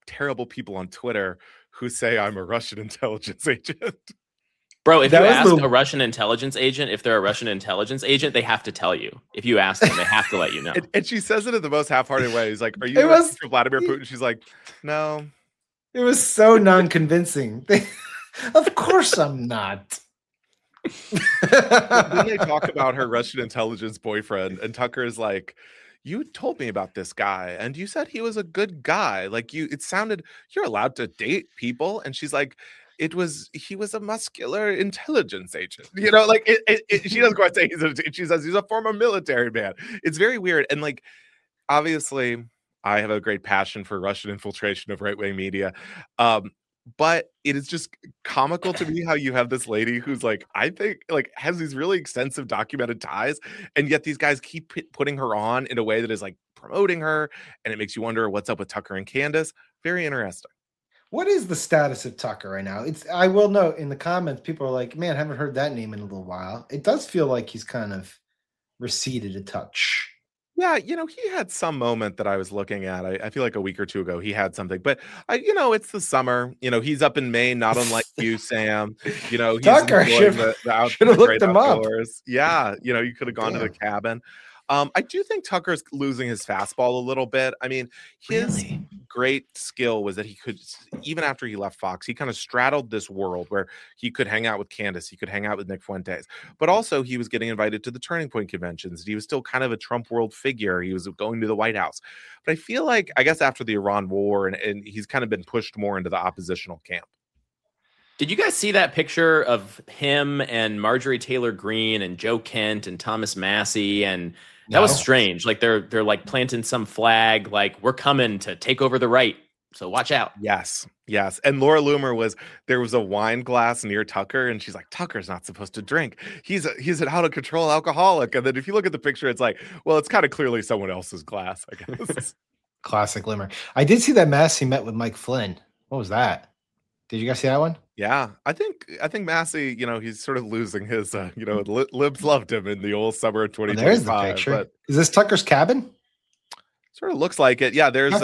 Speaker 4: terrible people on Twitter who say I'm a Russian intelligence agent.
Speaker 8: Bro, if you ask a Russian intelligence agent if they're a Russian intelligence agent, they have to tell you. If you ask them, they have to let you know.
Speaker 4: And she says it in the most half-hearted way. He's like, "Are you working for Vladimir Putin?" She's like, "No."
Speaker 3: It was so non-convincing. Of course I'm not.
Speaker 4: Then they talk about her Russian intelligence boyfriend, and Tucker is like, "You told me about this guy, and you said he was a good guy. Like it sounded you're allowed to date people." And she's like, he was a muscular intelligence agent, like she doesn't quite say she says he's a former military man. It's very weird. And like, obviously I have a great passion for Russian infiltration of right-wing media. But it is just comical to me how you have this lady who's like, I think like has these really extensive documented ties. And yet these guys keep putting her on in a way that is like promoting her. And it makes you wonder what's up with Tucker and Candace. Very interesting.
Speaker 3: What is the status of Tucker right now? I will note in the comments, people are like, man, I haven't heard that name in a little while. It does feel like he's kind of receded a touch.
Speaker 4: Yeah, he had some moment that I was looking at. I feel like a week or two ago he had something, but it's the summer. He's up in Maine, not unlike you, Sam. He's
Speaker 3: Tucker should have looked him up.
Speaker 4: Yeah, you could have gone to the cabin. I do think Tucker's losing his fastball a little bit. I mean, his great skill was that he could, even after he left Fox, he kind of straddled this world where he could hang out with Candace, he could hang out with Nick Fuentes, but also he was getting invited to the Turning Point conventions. He was still kind of a Trump world figure. He was going to the White House. But I feel like, I guess after the Iran war, and he's kind of been pushed more into the oppositional camp.
Speaker 8: Did you guys see that picture of him and Marjorie Taylor Greene and Joe Kent and Thomas Massey? And that was strange. Like they're like planting some flag, like we're coming to take over the right. So watch out.
Speaker 4: Yes. And Laura Loomer there was a wine glass near Tucker, and she's like, Tucker's not supposed to drink. He's an out of control alcoholic. And then if you look at the picture, it's like, well, it's kind of clearly someone else's glass, I guess.
Speaker 3: Classic Loomer. I did see that Massey met with Mike Flynn. What was that? Did you guys see that one?
Speaker 4: Yeah, I think Massey, he's sort of losing his, libs loved him in the old summer of 2025.
Speaker 3: There's the picture. But is this Tucker's cabin?
Speaker 4: Sort of looks like it. Yeah, there's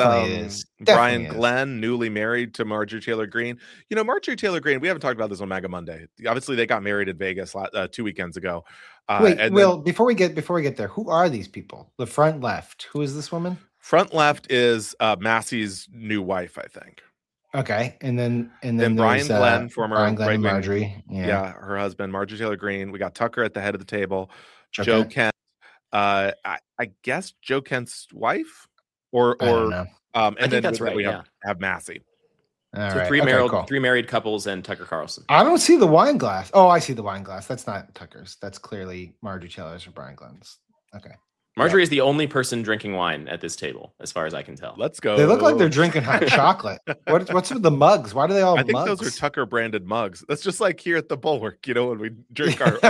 Speaker 4: Brian Glenn, newly married to Marjorie Taylor Greene. Marjorie Taylor Greene, we haven't talked about this on MAGA Monday. Obviously, they got married in Vegas 2 weekends ago.
Speaker 3: Wait, Will, before we get there, who are these people? The front left. Who is this woman?
Speaker 4: Front left is Massey's new wife, I think.
Speaker 3: Okay, and then
Speaker 4: Brian Glenn, former
Speaker 3: Brian Glenn and Marjorie,
Speaker 4: her husband, Marjorie Taylor Greene. We got Tucker at the head of the table. Joe Kent, I guess Joe Kent's wife, or
Speaker 8: I think
Speaker 4: then
Speaker 8: that's right.
Speaker 4: We have Massey.
Speaker 8: All so right. Three married couples and Tucker Carlson.
Speaker 3: I don't see the wine glass. Oh, I see the wine glass. That's not Tucker's. That's clearly Marjorie Taylor's or Brian Glenn's. Okay.
Speaker 8: Marjorie is the only person drinking wine at this table, as far as I can tell.
Speaker 4: Let's go.
Speaker 3: They look like they're drinking hot chocolate. What's with the mugs? Why do they all have mugs?
Speaker 4: I think those are Tucker branded mugs. That's just like here at the Bulwark, when we drink our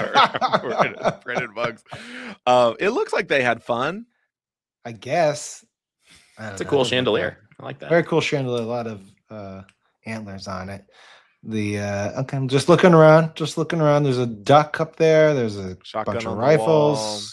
Speaker 4: branded mugs. It looks like they had fun.
Speaker 3: I guess.
Speaker 8: It's a cool chandelier. I like that.
Speaker 3: Very cool chandelier. A lot of antlers on it. Okay, I'm just looking around. There's a duck up there. There's a
Speaker 4: shotgun
Speaker 3: bunch of rifles.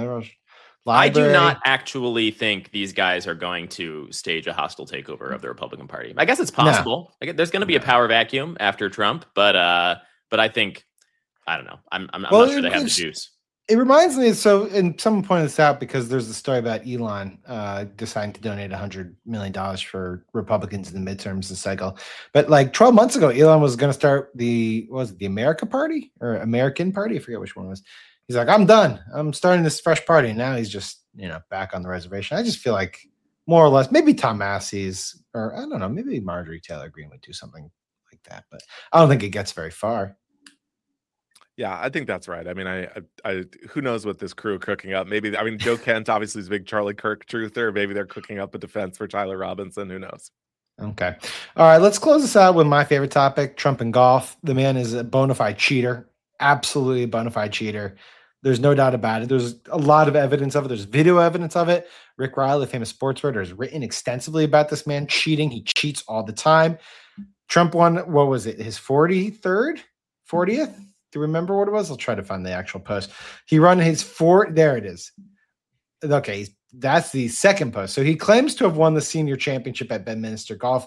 Speaker 8: I do not actually think these guys are going to stage a hostile takeover of the Republican Party. I guess it's possible. No. There's going to be a power vacuum after Trump, but I think, I don't know. I'm not sure they have the juice.
Speaker 3: It reminds me, and someone pointed this out because there's a story about Elon deciding to donate $100 million for Republicans in the midterms this cycle. But like 12 months ago, Elon was going to start the American Party? I forget which one it was. He's like, I'm done. I'm starting this fresh party. And now he's just, back on the reservation. I just feel like more or less, maybe Tom Massey's, or I don't know, maybe Marjorie Taylor Greene would do something like that. But I don't think it gets very far.
Speaker 4: Yeah, I think that's right. I mean, I who knows what this crew are cooking up? Maybe, Joe Kent obviously is a big Charlie Kirk truther. Maybe they're cooking up a defense for Tyler Robinson. Who knows?
Speaker 3: Okay. All right, let's close this out with my favorite topic, Trump and golf. The man is a bona fide cheater. Absolutely a bona fide cheater. There's no doubt about it. There's a lot of evidence of it. There's video evidence of it. Rick Riley, famous sports writer, has written extensively about this man cheating. He cheats all the time. Trump won, what was it, his 40th? Do you remember what it was? I'll try to find the actual post. He ran his there it is. Okay, that's the second post. So he claims to have won the senior championship at Bedminster Golf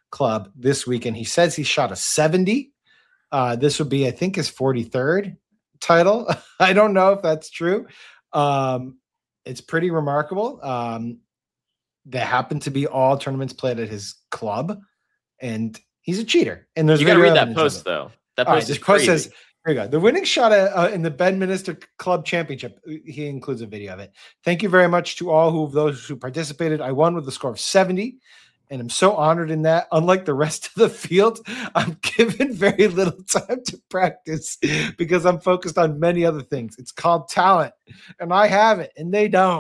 Speaker 3: club this weekend. He says he shot a 70. This would be, I think, his 43rd title. I don't know if that's true. It's pretty remarkable. They happen to be all tournaments played at his club, and he's a cheater. And there's
Speaker 8: you got to read that post though. That post is crazy.
Speaker 3: Says, here you go. The winning shot in the Bedminster Club Championship. He includes a video of it. Thank you very much to all those who participated. I won with a score of 70, and I'm so honored in that. Unlike the rest of the field, I'm given very little time to practice because I'm focused on many other things. It's called talent, and I have it, and they don't.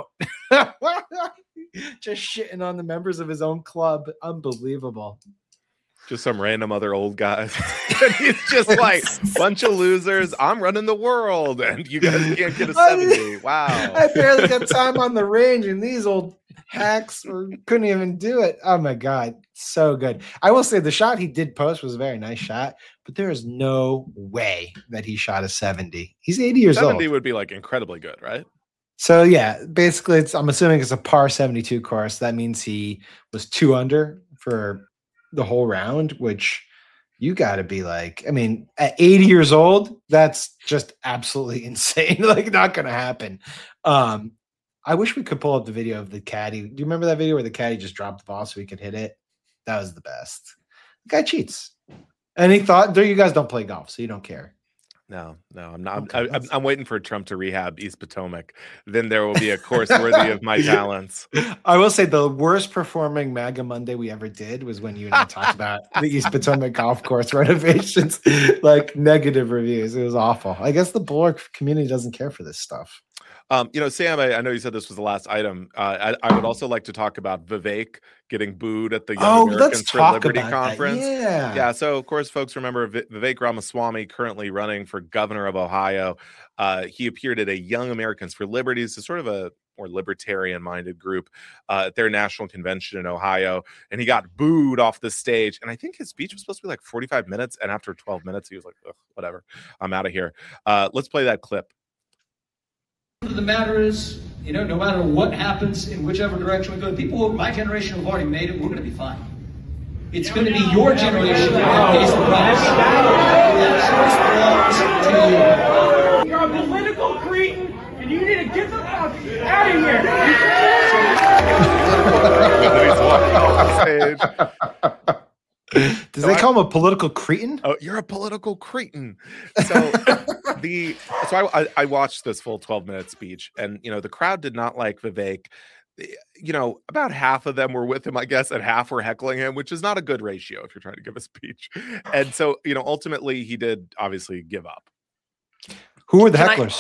Speaker 3: Just shitting on the members of his own club. Unbelievable.
Speaker 4: Just some random other old guys. And he's just like, bunch of losers. I'm running the world, and you guys can't get a 70. Wow.
Speaker 3: I barely got time on the range, and these old hacks couldn't even do it. Oh my God. So good. I will say the shot he did post was a very nice shot, but there is no way that he shot a 70. He's 80 years
Speaker 4: 70
Speaker 3: old.
Speaker 4: 70 would be like incredibly good, right?
Speaker 3: So yeah, basically I'm assuming it's a par 72 course. That means he was 2 under for the whole round, which you got to be like, I mean, at 80 years old, that's just absolutely insane. Like, not going to happen. I wish we could pull up the video of the caddy. Do you remember that video where the caddy just dropped the ball so he could hit it? That was the best. The guy cheats. And he thought, you guys don't play golf, so you don't care.
Speaker 4: No, I'm not. Okay, I'm waiting for Trump to rehab East Potomac. Then there will be a course worthy of my talents.
Speaker 3: I will say the worst performing MAGA Monday we ever did was when you and I talked about the East Potomac golf course renovations, like negative reviews. It was awful. I guess the Bulwark community doesn't care for this stuff.
Speaker 4: Sam, I know you said this was the last item. I would also like to talk about Vivek getting booed at the Young Americans for Liberty conference. Yeah. So, of course, folks remember Vivek Ramaswamy, currently running for governor of Ohio. He appeared at a Young Americans for Liberty, so sort of a more libertarian-minded group at their national convention in Ohio, and he got booed off the stage. And I think his speech was supposed to be like 45 minutes, and after 12 minutes, he was like, whatever, I'm out of here. Let's play that clip.
Speaker 13: The matter is, no matter what happens in whichever direction we go, people, my generation have already made it. We're going to be fine. It's going to be your generation that pays the price. That choice belongs to you.
Speaker 14: You're a political cretin, and you need to get the fuck out of here.
Speaker 3: Does they call him a political cretin?
Speaker 4: Oh, you're a political cretin. So I watched this full 12-minute speech, and the crowd did not like Vivek. About half of them were with him, I guess, and half were heckling him, which is not a good ratio if you're trying to give a speech. And so, ultimately he did obviously give up.
Speaker 3: Who were the hecklers?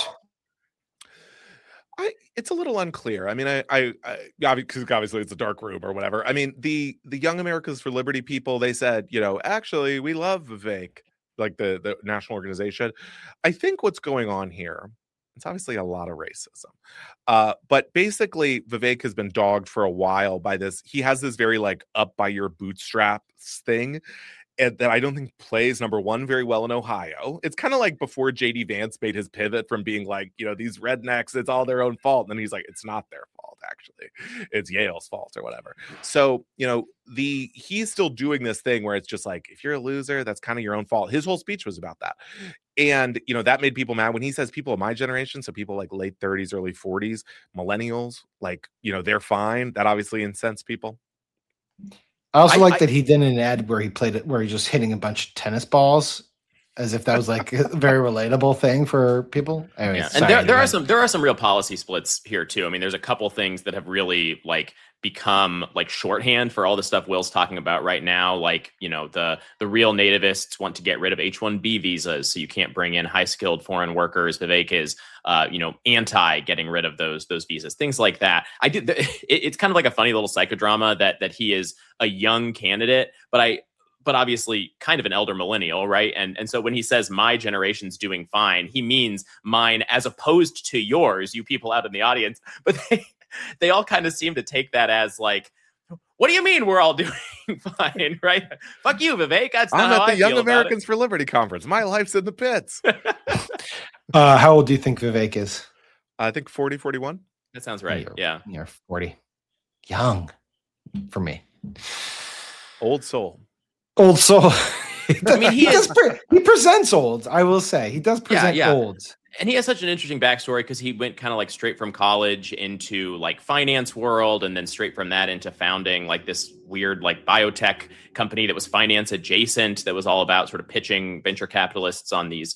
Speaker 4: It's a little unclear. I mean, I because obviously it's a dark room or whatever. I mean, the Young Americans for Liberty people, they said, actually, we love Vivek, like the national organization. I think what's going on here, it's obviously a lot of racism. But basically, Vivek has been dogged for a while by this. He has this very like up by your bootstraps thing. And that I don't think plays, number one, very well in Ohio. It's kind of like before J.D. Vance made his pivot from being like, these rednecks, it's all their own fault. And then he's like, it's not their fault, actually. It's Yale's fault or whatever. So, he's still doing this thing where it's just like, if you're a loser, that's kind of your own fault. His whole speech was about that. And, that made people mad when he says people of my generation, so people like late 30s, early 40s, millennials, like, they're fine. That obviously incensed people.
Speaker 3: I also like that he did an ad where he played it, where he's just hitting a bunch of tennis balls, as if that was like a very relatable thing for people. Anyway,
Speaker 8: yeah. And there are some real policy splits here too. I mean, there's a couple things that have really like become like shorthand for all the stuff Will's talking about right now. Like, the real nativists want to get rid of H-1B visas, so you can't bring in high skilled foreign workers. Vivek is, anti getting rid of those visas, things like that. It's kind of like a funny little psychodrama that he is a young candidate, but obviously kind of an elder millennial, right? And so when he says my generation's doing fine, he means mine as opposed to yours, you people out in the audience. But they all kind of seem to take that as like, what do you mean we're all doing fine, right? Fuck you, Vivek. That's not
Speaker 4: I'm
Speaker 8: how
Speaker 4: at the
Speaker 8: I
Speaker 4: Young
Speaker 8: feel
Speaker 4: Americans for Liberty conference. My life's in the pits.
Speaker 3: How old do you think Vivek is?
Speaker 4: I think 40, 41.
Speaker 8: That sounds right. Yeah.
Speaker 3: You're 40. Young for me.
Speaker 4: Old soul.
Speaker 3: Old soul.
Speaker 8: I mean,
Speaker 3: he presents old. I will say he does present old.
Speaker 8: And he has such an interesting backstory because he went kind of like straight from college into like finance world, and then straight from that into founding like this weird like biotech company that was finance adjacent, that was all about sort of pitching venture capitalists on these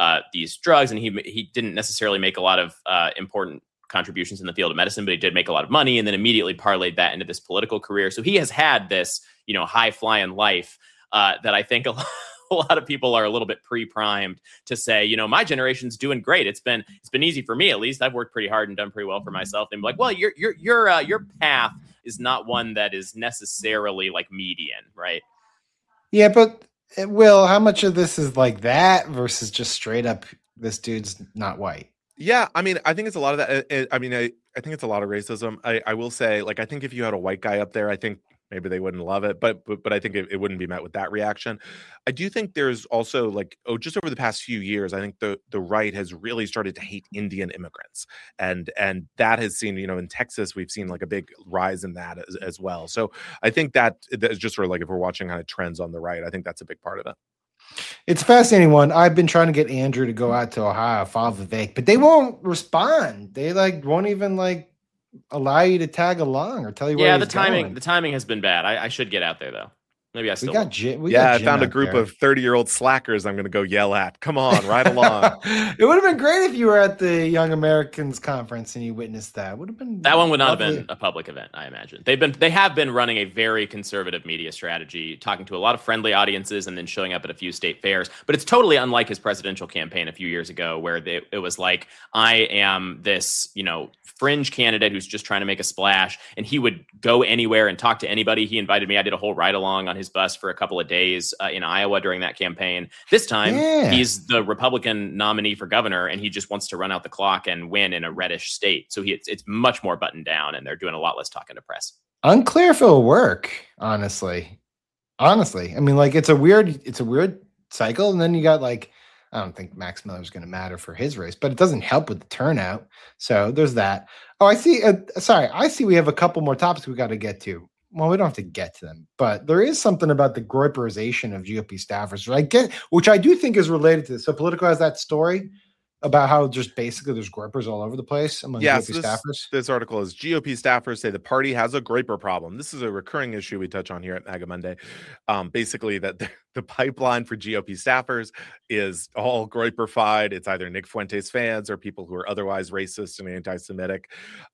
Speaker 8: drugs. And he didn't necessarily make a lot of important contributions in the field of medicine, but he did make a lot of money, and then immediately parlayed that into this political career. So he has had this, high flying life that I think a lot of people are a little bit pre-primed to say, my generation's doing great. It's been easy for me, at least. I've worked pretty hard and done pretty well for myself. And like, well, your path is not one that is necessarily like median, right?
Speaker 3: Yeah, but Will, how much of this is like that versus just straight up, this dude's not white?
Speaker 4: Yeah, I mean, I think it's a lot of that. I think it's a lot of racism. I will say, like, I think if you had a white guy up there, I think maybe they wouldn't love it, but I think it wouldn't be met with that reaction. I do think there's also like, just over the past few years, I think the right has really started to hate Indian immigrants, and that has seen, in Texas, we've seen like a big rise in that as well. So I think that is just sort of like, if we're watching kind of trends on the right, I think that's a big part of it.
Speaker 3: It's a fascinating one. I've been trying to get Andrew to go out to Ohio, follow Vivek, but they won't respond. They won't even allow you to tag along or tell you where he's going.
Speaker 8: The timing has been bad. I should get out there though. Maybe I still.
Speaker 4: I found a group of 30-year-old slackers I'm going to go yell at. Come on, ride along.
Speaker 3: It would have been great if you were at the Young Americans conference and you witnessed that. Would have been
Speaker 8: that one would not have been a public event, I imagine. They have been running a very conservative media strategy, talking to a lot of friendly audiences and then showing up at a few state fairs. But it's totally unlike his presidential campaign a few years ago, where it was like, I am this, fringe candidate who's just trying to make a splash, and he would go anywhere and talk to anybody. He invited me. I did a whole ride along on his bus for a couple of days in Iowa during that campaign. This time, he's the Republican nominee for governor, and he just wants to run out the clock and win in a reddish state. So it's much more buttoned down, and they're doing a lot less talking to press.
Speaker 3: Unclear if it'll work, honestly. I mean, it's a weird cycle, and then you got I don't think Max Miller is going to matter for his race, but it doesn't help with the turnout. So there's that. Oh, I see. I see we have a couple more topics we got to get to. Well, we don't have to get to them, but there is something about the Groyperization of GOP staffers, which I do think is related to this. So Politico has that story about how just basically there's Groypers all over the place among GOP staffers.
Speaker 4: This article is GOP staffers say the party has a Groyper problem. This is a recurring issue we touch on here at MAGA Monday. Basically, that the pipeline for GOP staffers is all Groyperfied. It's either Nick Fuentes fans or people who are otherwise racist and anti-Semitic.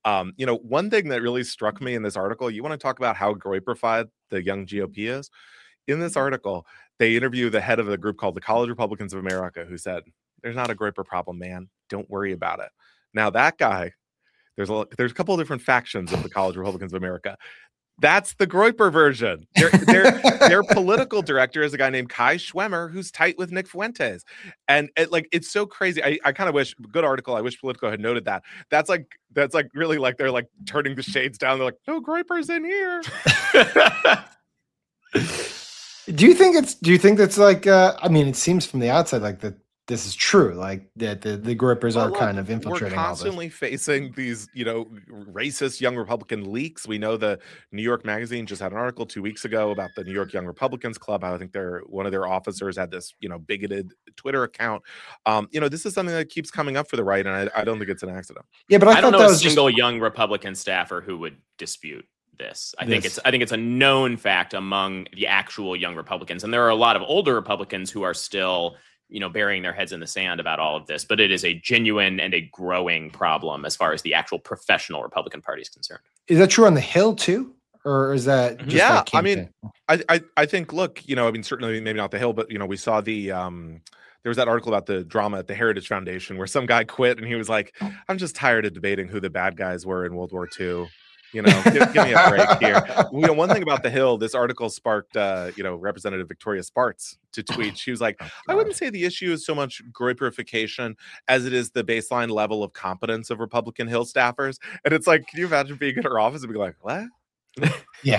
Speaker 4: One thing that really struck me in this article, you want to talk about how Groyperfied the young GOP is? In this article, they interview the head of a group called the College Republicans of America, who said, "There's not a Groyper problem, man. Don't worry about it." Now, that guy, there's a couple of different factions of the College Republicans of America. That's the Groyper version. Their political director is a guy named Kai Schwemmer, who's tight with Nick Fuentes. And it's so crazy. I kind of wish, good article, I wish Politico had noted that. That's really like they're like turning the shades down. They're like, no Groypers in here.
Speaker 3: Do you think that's it seems from the outside like that this is true, like that the Groypers are kind of infiltrating.
Speaker 4: We're constantly facing these, racist young Republican leaks. We know the New York Magazine just had an article 2 weeks ago about the New York Young Republicans Club. I think one of their officers had this, bigoted Twitter account. This is something that keeps coming up for the right, and I don't think it's an accident.
Speaker 3: Yeah, but
Speaker 8: I don't know a single young Republican staffer who would dispute this. I think it's a known fact among the actual young Republicans, and there are a lot of older Republicans who are still burying their heads in the sand about all of this, but it is a genuine and a growing problem as far as the actual professional Republican Party is concerned.
Speaker 3: Is that true on the Hill too? Or is that just
Speaker 4: I think, look, certainly maybe not the Hill, but we saw the there was that article about the drama at the Heritage Foundation where some guy quit and he was like, I'm just tired of debating who the bad guys were in World War II. Give me a break here. One thing about the Hill, this article sparked, Representative Victoria Spartz to tweet. She was like, I wouldn't say the issue is so much Groyperification as it is the baseline level of competence of Republican Hill staffers. And it's like, can you imagine being in her office and be like, what?
Speaker 3: Yeah.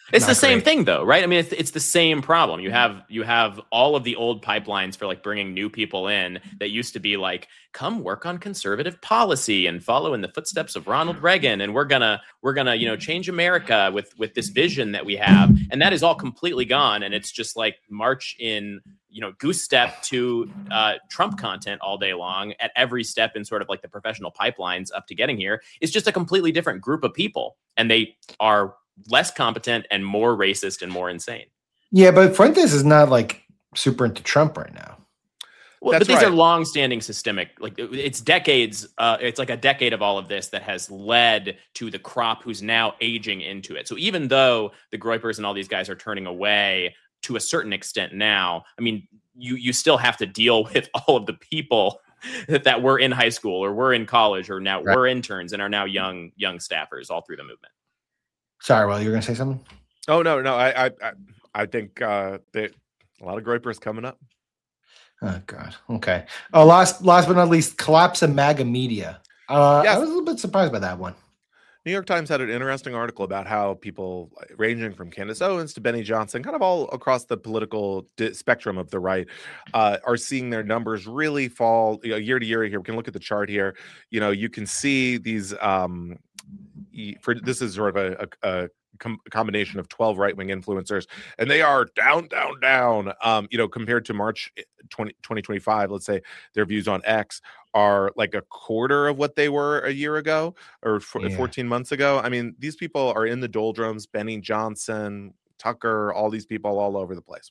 Speaker 8: It's the same thing though, right? I mean, it's the same problem. You have all of the old pipelines for like bringing new people in that used to be like, come work on conservative policy and follow in the footsteps of Ronald Reagan, and we're gonna change America with this vision that we have, and that is all completely gone, and it's just like march in goose step to Trump content all day long at every step in sort of like the professional pipelines up to getting here. It's just a completely different group of people, and they are less competent and more racist and more insane.
Speaker 3: Yeah, but Fuentes is not like super into Trump right now.
Speaker 8: Well, but these are long-standing systemic, like it's decades. It's like a decade of all of this that has led to the crop who's now aging into it. So even though the Groypers and all these guys are turning away to a certain extent now, I mean, you still have to deal with all of the people that were in high school or were in college or now were interns and are now young staffers all through the movement.
Speaker 3: Sorry, well, you were going to say something?
Speaker 4: Oh, no. I think a lot of Groypers coming up.
Speaker 3: Oh, God. Okay. Oh, last but not least, collapse of MAGA media. I was a little bit surprised by that one.
Speaker 4: New York Times had an interesting article about how people ranging from Candace Owens to Benny Johnson, kind of all across the political spectrum of the right, are seeing their numbers really fall year to year. Here, we can look at the chart here. You can see these. This is sort of a combination of 12 right-wing influencers, and they are down. Compared to March 2025, let's say their views on X are like a quarter of what they were a year ago or 14 months ago. I mean, these people are in the doldrums. Benny Johnson, Tucker, all these people all over the place.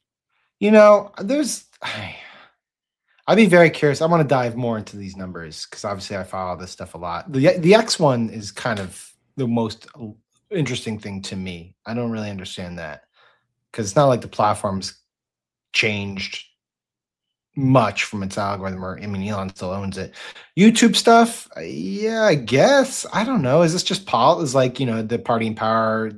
Speaker 3: I'd be very curious. I want to dive more into these numbers because obviously I follow this stuff a lot. The X one is kind of the most interesting thing to me. I don't really understand that because it's not like the platform's changed much from its algorithm, or I mean, Elon still owns it. YouTube stuff, yeah, I guess. I don't know. Is this just is like, the party in power,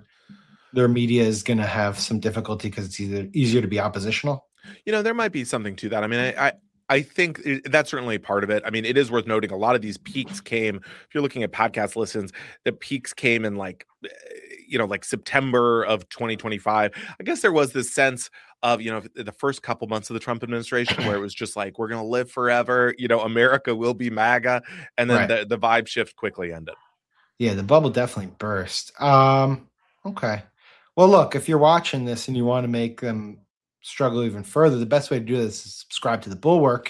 Speaker 3: their media is going to have some difficulty because it's easier to be oppositional?
Speaker 4: There might be something to that. I mean, I think that's certainly part of it. I mean, it is worth noting a lot of these peaks came, if you're looking at podcast listens, the peaks came in like September of 2025. I guess there was this sense of, the first couple months of the Trump administration where it was just like, we're going to live forever, America will be MAGA. And then the vibe shift quickly ended. Yeah,
Speaker 3: the bubble definitely burst. Okay. Well, look, if you're watching this and you want to make them struggle even further, the best way to do this is subscribe to the Bulwark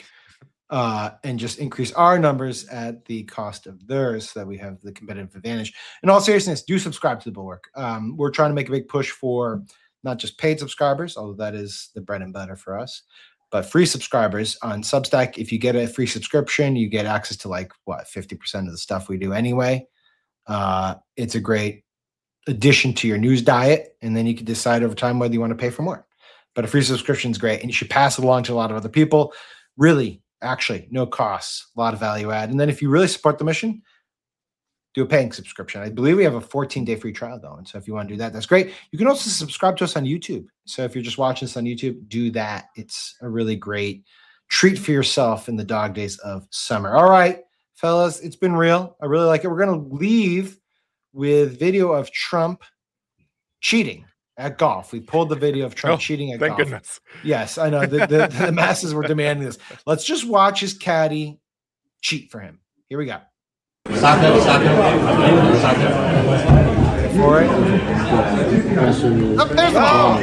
Speaker 3: and just increase our numbers at the cost of theirs so that we have the competitive advantage. In all seriousness, do subscribe to the Bulwark. We're trying to make a big push for not just paid subscribers, although that is the bread and butter for us, but free subscribers on Substack. If you get a free subscription, you get access to 50% of the stuff we do anyway. It's a great addition to your news diet, and then you can decide over time whether you want to pay for more. But a free subscription is great, and you should pass it along to a lot of other people. Really, actually, no costs, a lot of value add. And then if you really support the mission, do a paying subscription. I believe we have a 14-day free trial going. So if you want to do that, that's great. You can also subscribe to us on YouTube. So if you're just watching us on YouTube, do that. It's a really great treat for yourself in the dog days of summer. All right, fellas, it's been real. I really like it. We're going to leave with video of Trump cheating at golf. We pulled the video of Trump cheating at golf.
Speaker 4: Thank goodness.
Speaker 3: Yes, I know. The masses were demanding this. Let's just watch his caddy cheat for him. Here we go.
Speaker 14: Sock
Speaker 3: For it.
Speaker 14: Up there's the ball.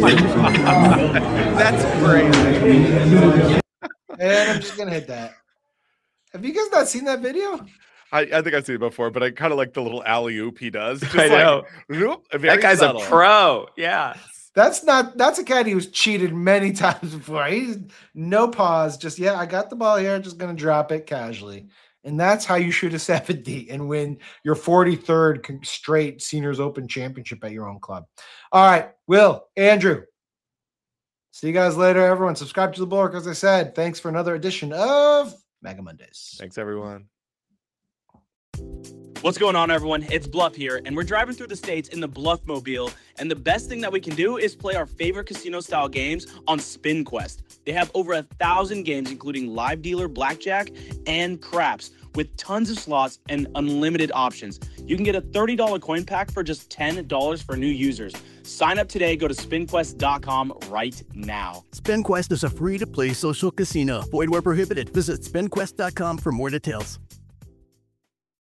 Speaker 3: That's crazy. And I'm just going to hit that. Have you guys not seen that video?
Speaker 4: I think I've seen it before, but I kind of like the little alley-oop he does. Just
Speaker 8: I know. That guy's
Speaker 4: subtle.
Speaker 8: a pro. Yeah.
Speaker 3: That's a caddy who's cheated many times before. He's no pause. Just, I got the ball here. Just going to drop it casually. And that's how you shoot a 70 and win your 43rd straight Seniors Open Championship at your own club. All right, Will, Andrew. See you guys later, everyone. Subscribe to the Bulwark, as I said. Thanks for another edition of MAGA Mondays.
Speaker 4: Thanks, everyone.
Speaker 15: What's going on, everyone? It's Bluff here, and we're driving through the states in the Bluff Mobile, and the best thing that we can do is play our favorite casino-style games on SpinQuest. They have over 1,000 games, including live dealer, blackjack, and craps, with tons of slots and unlimited options. You can get a $30 coin pack for just $10 for new users. Sign up today. Go to spinquest.com right now.
Speaker 2: SpinQuest is a free-to-play social casino. Void where prohibited. Visit spinquest.com for more details.